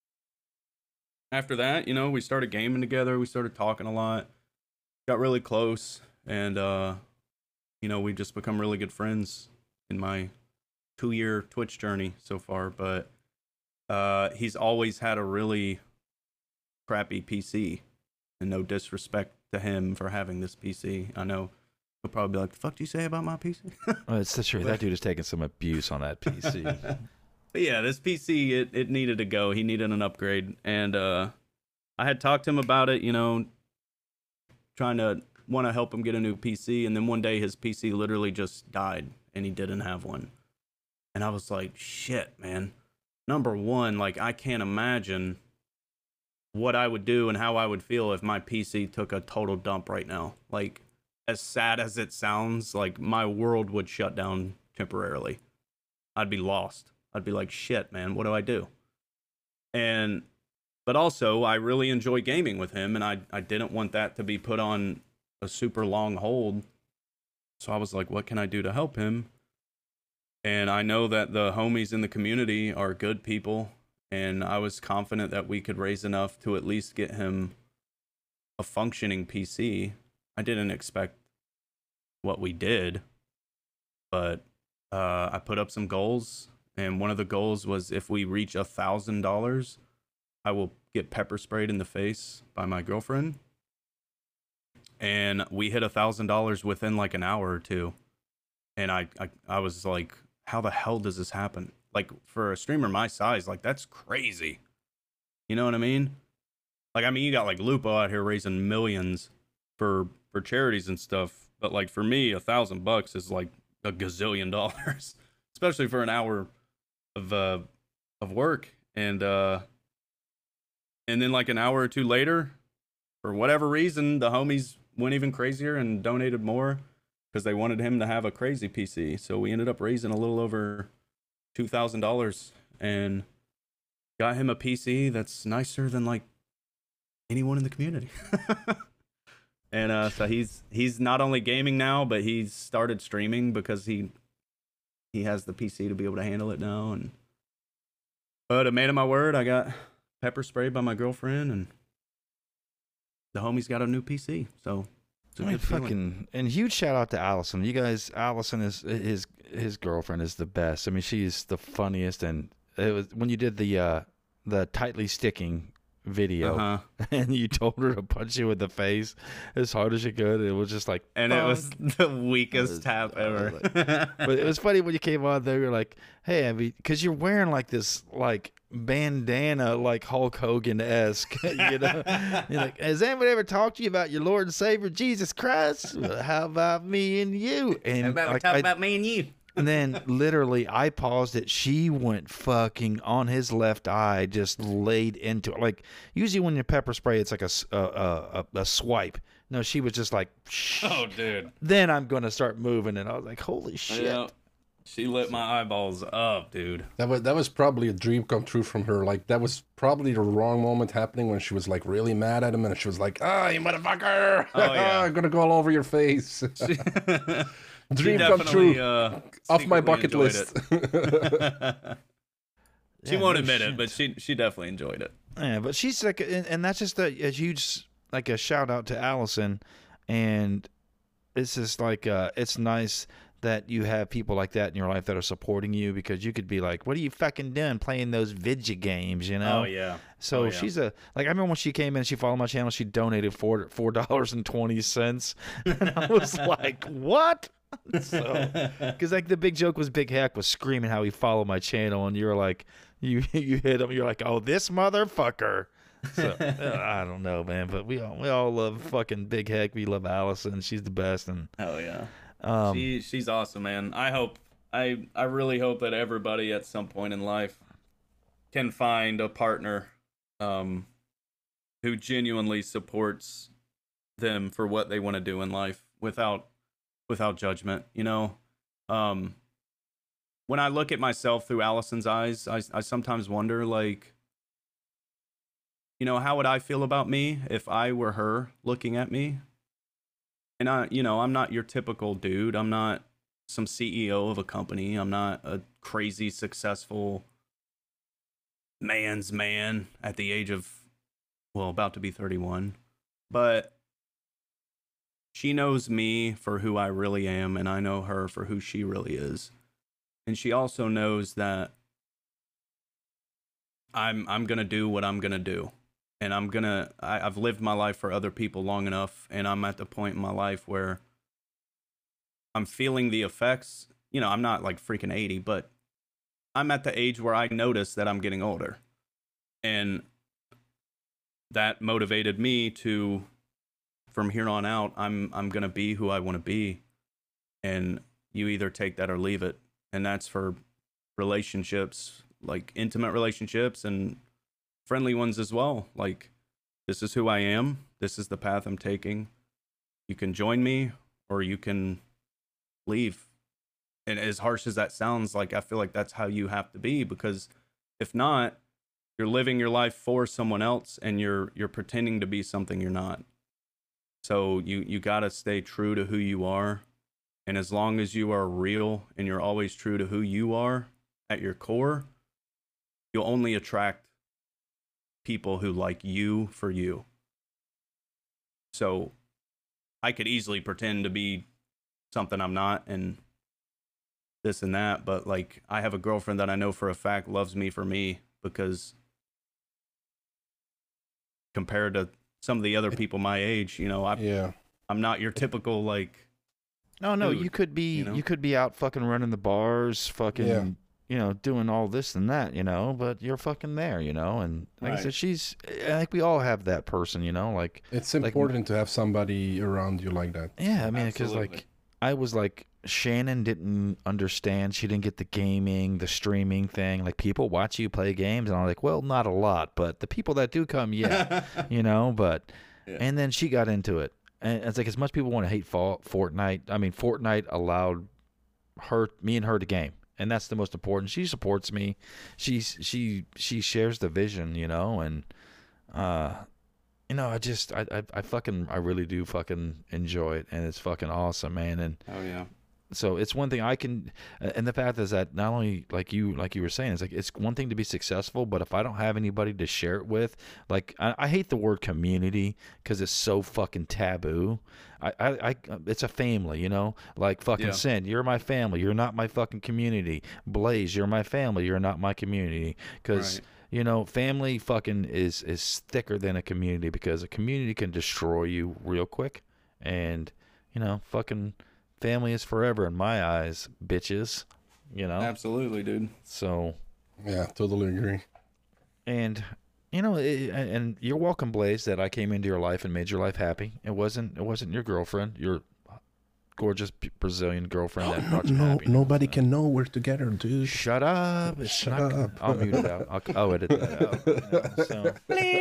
Speaker 4: after that, you know, we started gaming together. We started talking a lot, got really close, and, uh, you know, we've just become really good friends in my two-year Twitch journey so far. But uh, he's always had a really crappy P C. And no disrespect to him for having this P C. I know he'll probably be like, the fuck do you say about my P C?
Speaker 3: Oh, it's the truth. That dude is taking some abuse on that P C.
Speaker 4: But yeah, this P C, it, it needed to go. He needed an upgrade. And uh, I had talked to him about it, you know, trying to want to help him get a new P C. And then one day his P C literally just died and he didn't have one. And I was like, shit, man. Number one, like, I can't imagine what I would do and how I would feel if my P C took a total dump right now. Like, as sad as it sounds, like, my world would shut down temporarily. I'd be lost. I'd be like, shit, man, what do I do? And, but also, I really enjoy gaming with him, and I, I didn't want that to be put on a super long hold. So I was like, what can I do to help him? And I know that the homies in the community are good people, and I was confident that we could raise enough to at least get him a functioning P C. I didn't expect what we did, but uh, I put up some goals, and one of the goals was if we reach a thousand dollars, I will get pepper sprayed in the face by my girlfriend. And we hit a thousand dollars within like an hour or two, and I, I I was like, how the hell does this happen? Like, for a streamer my size, like, that's crazy. You know what I mean? Like, I mean, you got like Lupo out here raising millions for for charities and stuff, but like for me, a thousand bucks is like a gazillion dollars, especially for an hour of uh of work. And uh and then like an hour or two later, for whatever reason, the homies went even crazier and donated more because they wanted him to have a crazy P C. So we ended up raising a little over two thousand dollars and got him a P C that's nicer than like anyone in the community. And uh, so he's he's not only gaming now, but he's started streaming because he he has the P C to be able to handle it now. And but a man of my word, I got pepper sprayed by my girlfriend, and the homie's got a new P C. So it's a
Speaker 3: I mean,
Speaker 4: good feeling.
Speaker 3: fucking, and huge shout out to Allison. You guys, Allison is his his girlfriend is the best. I mean, she's the funniest. And it was when you did the uh, the tightly sticking video,
Speaker 4: Uh-huh.
Speaker 3: and you told her to punch you in the face as hard as you could. It was just like,
Speaker 4: And it was
Speaker 3: "Fuck."
Speaker 4: the weakest
Speaker 3: was-
Speaker 4: tap
Speaker 3: I was
Speaker 4: ever.
Speaker 3: But it was funny when you came on there. You're like, "Hey, Abby," because you're wearing like this like bandana, like Hulk Hogan esque. You know, you're like, "Has anybody ever talked to you about your Lord and Savior Jesus Christ? Well, how about me and you?" And
Speaker 4: About,
Speaker 3: like,
Speaker 4: talk
Speaker 3: I-
Speaker 4: about me and you.
Speaker 3: and then literally I paused it. She went fucking on his left eye, just laid into it. Like usually when you pepper spray, it's like a, s- a, a, a- a swipe. No, she was just like, shh.
Speaker 4: Oh, dude.
Speaker 3: Then I'm going to start moving. And I was like, holy shit.
Speaker 4: Yeah. She lit my eyeballs up, dude.
Speaker 2: That was that was probably a dream come true from her. Like that was probably the wrong moment happening when she was like really mad at him, and she was like, "Ah, you motherfucker!
Speaker 4: Oh, yeah.
Speaker 2: I'm gonna go all over your face."
Speaker 4: She,
Speaker 2: Dream
Speaker 4: she
Speaker 2: come
Speaker 4: definitely,
Speaker 2: true.
Speaker 4: Uh,
Speaker 2: Off my
Speaker 4: secretly
Speaker 2: bucket
Speaker 4: enjoyed
Speaker 2: list.
Speaker 4: it. She
Speaker 3: Yeah,
Speaker 4: won't
Speaker 3: no
Speaker 4: admit it,
Speaker 3: shit.
Speaker 4: but she she definitely enjoyed it.
Speaker 3: Yeah, but she's like, and, and that's just a, a huge, like a shout out to Allison. And it's just like, uh, it's nice that you have people like that in your life that are supporting you, because you could be like, what are you fucking doing playing those video games, you know?
Speaker 4: Oh yeah.
Speaker 3: So
Speaker 4: Oh, yeah.
Speaker 3: she's a, like, I remember when she came in, she followed my channel, she donated four four dollars and twenty cents, and I was like, what? So, because like the big joke was Big Hack was screaming how he followed my channel, and you're like, you you hit him, you're like, oh, this motherfucker. So uh, I don't know, man, but we all we all love fucking Big Hack. We love Allison, she's the best, and
Speaker 4: Oh yeah.
Speaker 3: um,
Speaker 4: she she's awesome, man. I hope I I really hope that everybody at some point in life can find a partner um who genuinely supports them for what they want to do in life without without judgment, you know. Um when I look at myself through Allison's eyes, I I sometimes wonder, like, you know, how would I feel about me if I were her looking at me? And I, you know, I'm not your typical dude. I'm not some C E O of a company. I'm not a crazy successful man's man at the age of, well, about to be thirty-one. But she knows me for who I really am, and I know her for who she really is. And she also knows that I'm I'm gonna do what I'm gonna do. And I'm gonna, I, I've lived my life for other people long enough, and I'm at the point in my life where I'm feeling the effects. You know, I'm not like freaking eighty, but I'm at the age where I notice that I'm getting older. And that motivated me to, from here on out, I'm I'm gonna be who I want to be. And you either take that or leave it. And that's for relationships, like intimate relationships and friendly ones as well. Like, this is who I am. This is the path I'm taking. You can join me or you can leave. And as harsh as that sounds, like, I feel like that's how you have to be, because if not, you're living your life for someone else and you're you're pretending to be something you're not. So you you got to stay true to who you are. And as long as you are real and you're always true to who you are at your core, you'll only attract people who like you for you. So I could easily pretend to be something I'm not and this and that, but like, I have a girlfriend that I know for a fact loves me for me, because compared to some of the other people my age, you know, I,
Speaker 2: Yeah.
Speaker 4: I'm not your typical, like,
Speaker 3: no, no,
Speaker 4: dude,
Speaker 3: you could be
Speaker 4: you
Speaker 3: you,
Speaker 4: know?
Speaker 3: could be out fucking running the bars, fucking,
Speaker 2: Yeah.
Speaker 3: you know, doing all this and that, you know, but you're fucking there, you know. And like
Speaker 4: Right.
Speaker 3: I said, she's, I think we all have that person, you know, like,
Speaker 2: It's
Speaker 3: like-
Speaker 2: important to have somebody around you like that.
Speaker 3: yeah, I mean, because
Speaker 4: Absolutely.
Speaker 3: like, I was like, Shannon didn't understand. She didn't get the gaming, the streaming thing. Like, people watch you play games, and I'm like, well, not a lot, but the people that do come, yeah, you know. But
Speaker 4: Yeah.
Speaker 3: and then she got into it, and it's like as much people want to hate Fall, Fortnite. I mean, Fortnite allowed her, me, and her to game, and that's the most important. She supports me. She's she she shares the vision, you know, and uh. You know, I just, I, I, I fucking, I really do fucking enjoy it, and it's fucking awesome, man. And
Speaker 4: Oh yeah.
Speaker 3: so it's one thing I can, and the fact is that not only like you, like you were saying, it's like it's one thing to be successful, but if I don't have anybody to share it with, like I, I hate the word community because it's so fucking taboo. I, I, I, it's a family, you know, like fucking
Speaker 4: Yeah.
Speaker 3: Sin, you're my family, you're not my fucking community. Blaze, you're my family, you're not my community, because.
Speaker 4: Right.
Speaker 3: You know, family fucking is is thicker than a community because a community can destroy you real quick, and you know, fucking family is forever in my eyes, bitches. You know,
Speaker 4: Absolutely, dude.
Speaker 3: so
Speaker 2: Yeah, totally agree.
Speaker 3: and you know, it, and you're welcome, Blaze, that I came into your life and made your life happy. It wasn't it wasn't your girlfriend, your gorgeous P- Brazilian girlfriend that brought you
Speaker 2: No,
Speaker 3: happiness.
Speaker 2: nobody can know we're together, dude.
Speaker 3: Shut up! It's
Speaker 2: Shut
Speaker 3: not,
Speaker 2: up.
Speaker 3: I'll mute it out. I'll, I'll edit that out. You know, so.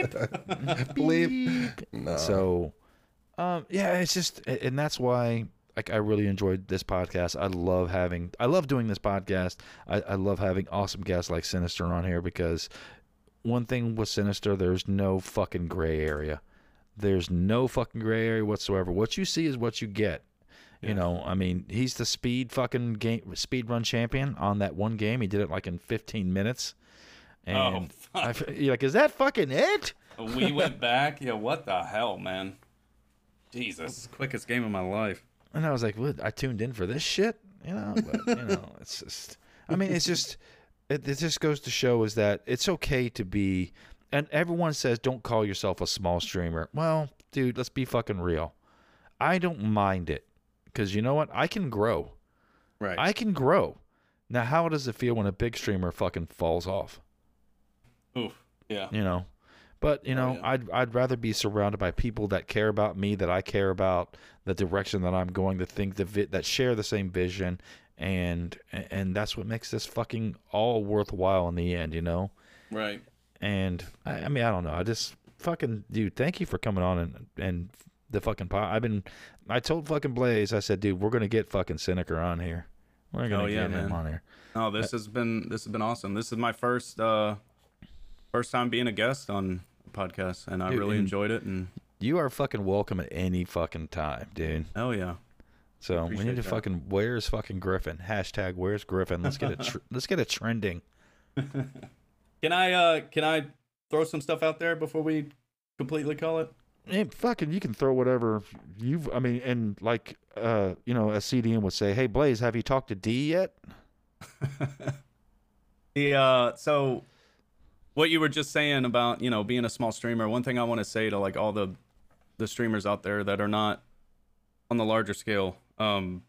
Speaker 2: Bleep. No.
Speaker 3: So, um, yeah, it's just, and that's why, like, I really enjoyed this podcast. I love having, I love doing this podcast. I, I love having awesome guests like Sinister on here because one thing with Sinister, there's no fucking gray area. There's no fucking gray area whatsoever. What you see is what you get. You know, I mean, he's the speed fucking game, speed run champion on that one game. He did it like in fifteen minutes. And
Speaker 4: Oh,
Speaker 3: I,
Speaker 4: fuck.
Speaker 3: f- you're like, is that fucking it?
Speaker 4: We went back. Yeah, what the hell, man? Jesus, quickest game of my life.
Speaker 3: And I was like, what? I tuned in for this shit, you know? But, you know, it's just, I mean, it's just, it, it just goes to show is that it's okay to be, and everyone says don't call yourself a small streamer. Well, dude, let's be fucking real. I don't mind it because you know what? I can grow.
Speaker 4: Right.
Speaker 3: I can grow. Now, how does it feel when a big streamer fucking falls off?
Speaker 4: Oof. Yeah.
Speaker 3: You know? But, you know,
Speaker 4: Oh, yeah.
Speaker 3: I'd I'd rather be surrounded by people that care about me, that I care about, the direction that I'm going, the think the vi- that share the same vision, and and that's what makes this fucking all worthwhile in the end, you know.
Speaker 4: Right.
Speaker 3: And I, I mean, I don't know. I just fucking dude, thank you for coming on and and the fucking pod. I've been, I told fucking Blaze, I said, dude, we're gonna get fucking Seneca on here. We're gonna
Speaker 4: Oh, yeah,
Speaker 3: get him
Speaker 4: man.
Speaker 3: on here.
Speaker 4: Oh, this has been this has been awesome. This is my first uh first time being a guest on a podcast, and I
Speaker 3: Dude,
Speaker 4: really
Speaker 3: and-
Speaker 4: enjoyed it. And
Speaker 3: You are fucking welcome at any fucking time, dude.
Speaker 4: hell yeah.
Speaker 3: So we
Speaker 4: Appreciate
Speaker 3: need to
Speaker 4: that.
Speaker 3: fucking where's fucking Griffin? Hashtag where's Griffin? Let's get it. Tr- let's get it trending.
Speaker 4: Can I uh can I throw some stuff out there before we completely call it?
Speaker 3: Hey, fucking, you can throw whatever you've. I mean, and like, uh, you know, a C D M would say, "Hey, Blaze, have you talked to D yet?"
Speaker 4: The uh so what you were just saying about, you know, being a small streamer, one thing I want to say to like all the the streamers out there that are not on the larger scale, um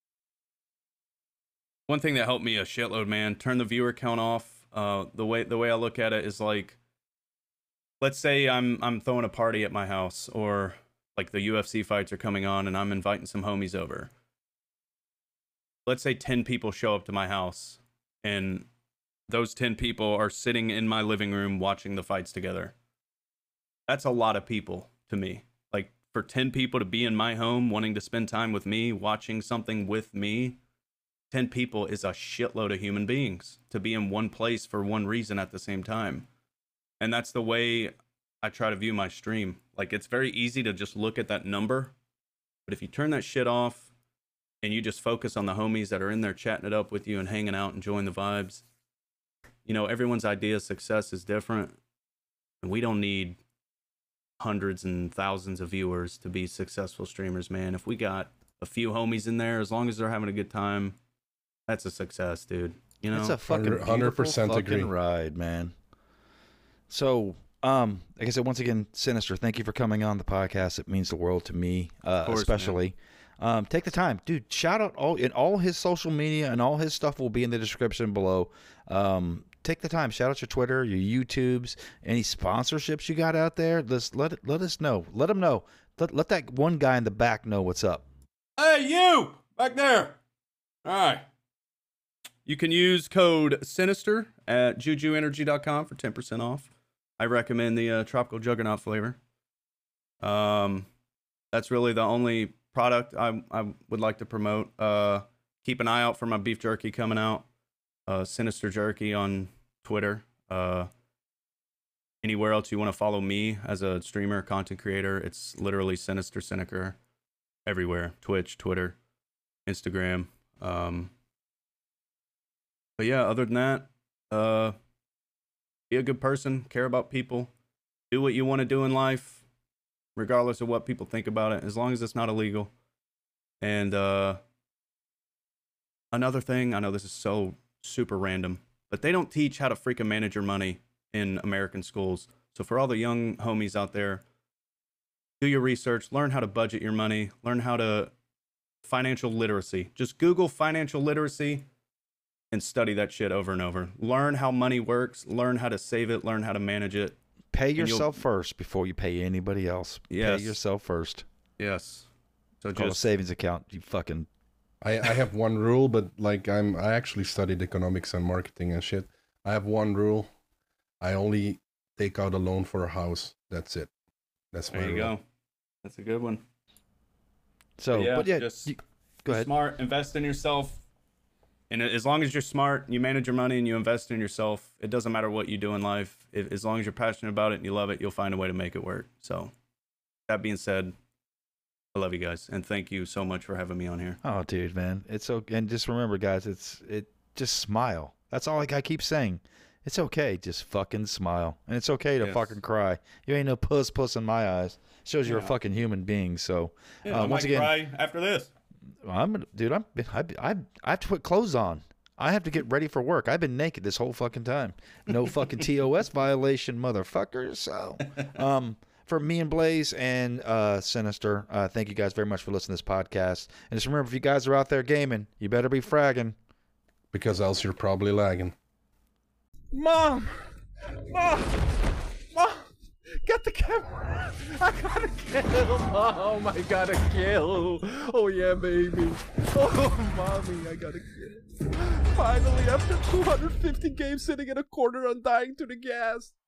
Speaker 4: one thing that helped me a shitload, man, turn the viewer count off. Uh the way the way I look at it is like, let's say I'm I'm throwing a party at my house, or like the U F C fights are coming on and I'm inviting some homies over. Let's say ten people show up to my house, and those ten people are sitting in my living room watching the fights together. That's a lot of people to me. Like, for ten people to be in my home wanting to spend time with me, watching something with me, ten people is a shitload of human beings to be in one place for one reason at the same time. And that's the way I try to view my stream. Like, it's very easy to just look at that number, but if you turn that shit off and you just focus on the homies that are in there chatting it up with you and hanging out, enjoying the vibes, you know, everyone's idea of success is different, and we don't need hundreds and thousands of viewers to be successful streamers, man. If we got a few homies in there, as long as they're having a good time, that's a success, dude. You know,
Speaker 3: It's a fucking
Speaker 2: one hundred percent
Speaker 3: beautiful fucking
Speaker 2: agree.
Speaker 3: ride, man. So, um, like I said, once again, Sinister, thank you for coming on the podcast. It means the world to me, uh,
Speaker 4: course,
Speaker 3: especially. Um, take the time, dude. Shout out all in all his social media, and all his stuff will be in the description below. Um, take the time. Shout out your Twitter, your YouTubes, any sponsorships you got out there. Let's let it, let us know. Let them know. Let let that one guy in the back know what's up.
Speaker 4: Hey, you back there. All right. You can use code Sinister at juju energy dot com for ten percent off. I recommend the uh, Tropical Juggernaut flavor. Um, that's really the only product I I would like to promote. Uh, keep an eye out for my beef jerky coming out. Uh, Sinister Jerky on Twitter. Uh, anywhere else you want to follow me as a streamer, content creator, it's literally Sinister Cynicer everywhere. Twitch, Twitter, Instagram. Um, but yeah, other than that, uh, be a good person, care about people, do what you want to do in life, regardless of what people think about it, as long as it's not illegal. And uh, another thing, I know this is so super random, but they don't teach how to freaking manage your money in American schools. So for all the young homies out there, do your research, learn how to budget your money, learn how to financial literacy. Just Google financial literacy and study that shit over and over. Learn how money works, learn how to save it, learn how to manage it.
Speaker 3: Pay yourself first before you pay anybody else.
Speaker 4: Yes.
Speaker 3: Pay yourself first.
Speaker 4: Yes. So
Speaker 3: Call
Speaker 4: just
Speaker 3: a savings account, you fucking...
Speaker 2: I, I have one rule, but like I'm I actually studied economics and marketing and shit. I have one rule. I only take out a loan for a house. That's it. That's my
Speaker 4: there you
Speaker 2: rule.
Speaker 4: go. That's a good one.
Speaker 3: So,
Speaker 4: But yeah,
Speaker 3: but yeah,
Speaker 4: just
Speaker 3: you, go ahead.
Speaker 4: Smart, invest in yourself. And as long as you're smart, you manage your money and you invest in yourself, it doesn't matter what you do in life. If, as long as you're passionate about it and you love it, you'll find a way to make it work. So, that being said, I love you guys, and thank you so much for having me on here.
Speaker 3: Oh, dude, man, it's okay. And just remember, guys, it's it. Just smile. That's all like I keep saying. It's okay. Just fucking smile, and it's okay to
Speaker 4: Yes.
Speaker 3: fucking cry. You ain't no puss, puss in my eyes. Shows you're a
Speaker 4: Yeah.
Speaker 3: fucking human being. So,
Speaker 4: Yeah,
Speaker 3: uh,
Speaker 4: I
Speaker 3: once
Speaker 4: might
Speaker 3: again,
Speaker 4: cry after this.
Speaker 3: I'm dude. I'm I I I have to put clothes on. I have to get ready for work. I've been naked this whole fucking time. No fucking T O S violation, motherfuckers. So, um. For me and Blaze and uh, Sinister, uh, thank you guys very much for listening to this podcast. And just remember, if you guys are out there gaming, you better be fragging.
Speaker 2: Because else you're probably lagging.
Speaker 5: Mom! Mom! Mom! Get the camera! I gotta kill! Mom, I gotta kill! Oh yeah, baby! Oh, mommy, I gotta kill! Finally, after two hundred fifty games sitting in a corner, I'm dying to the gas!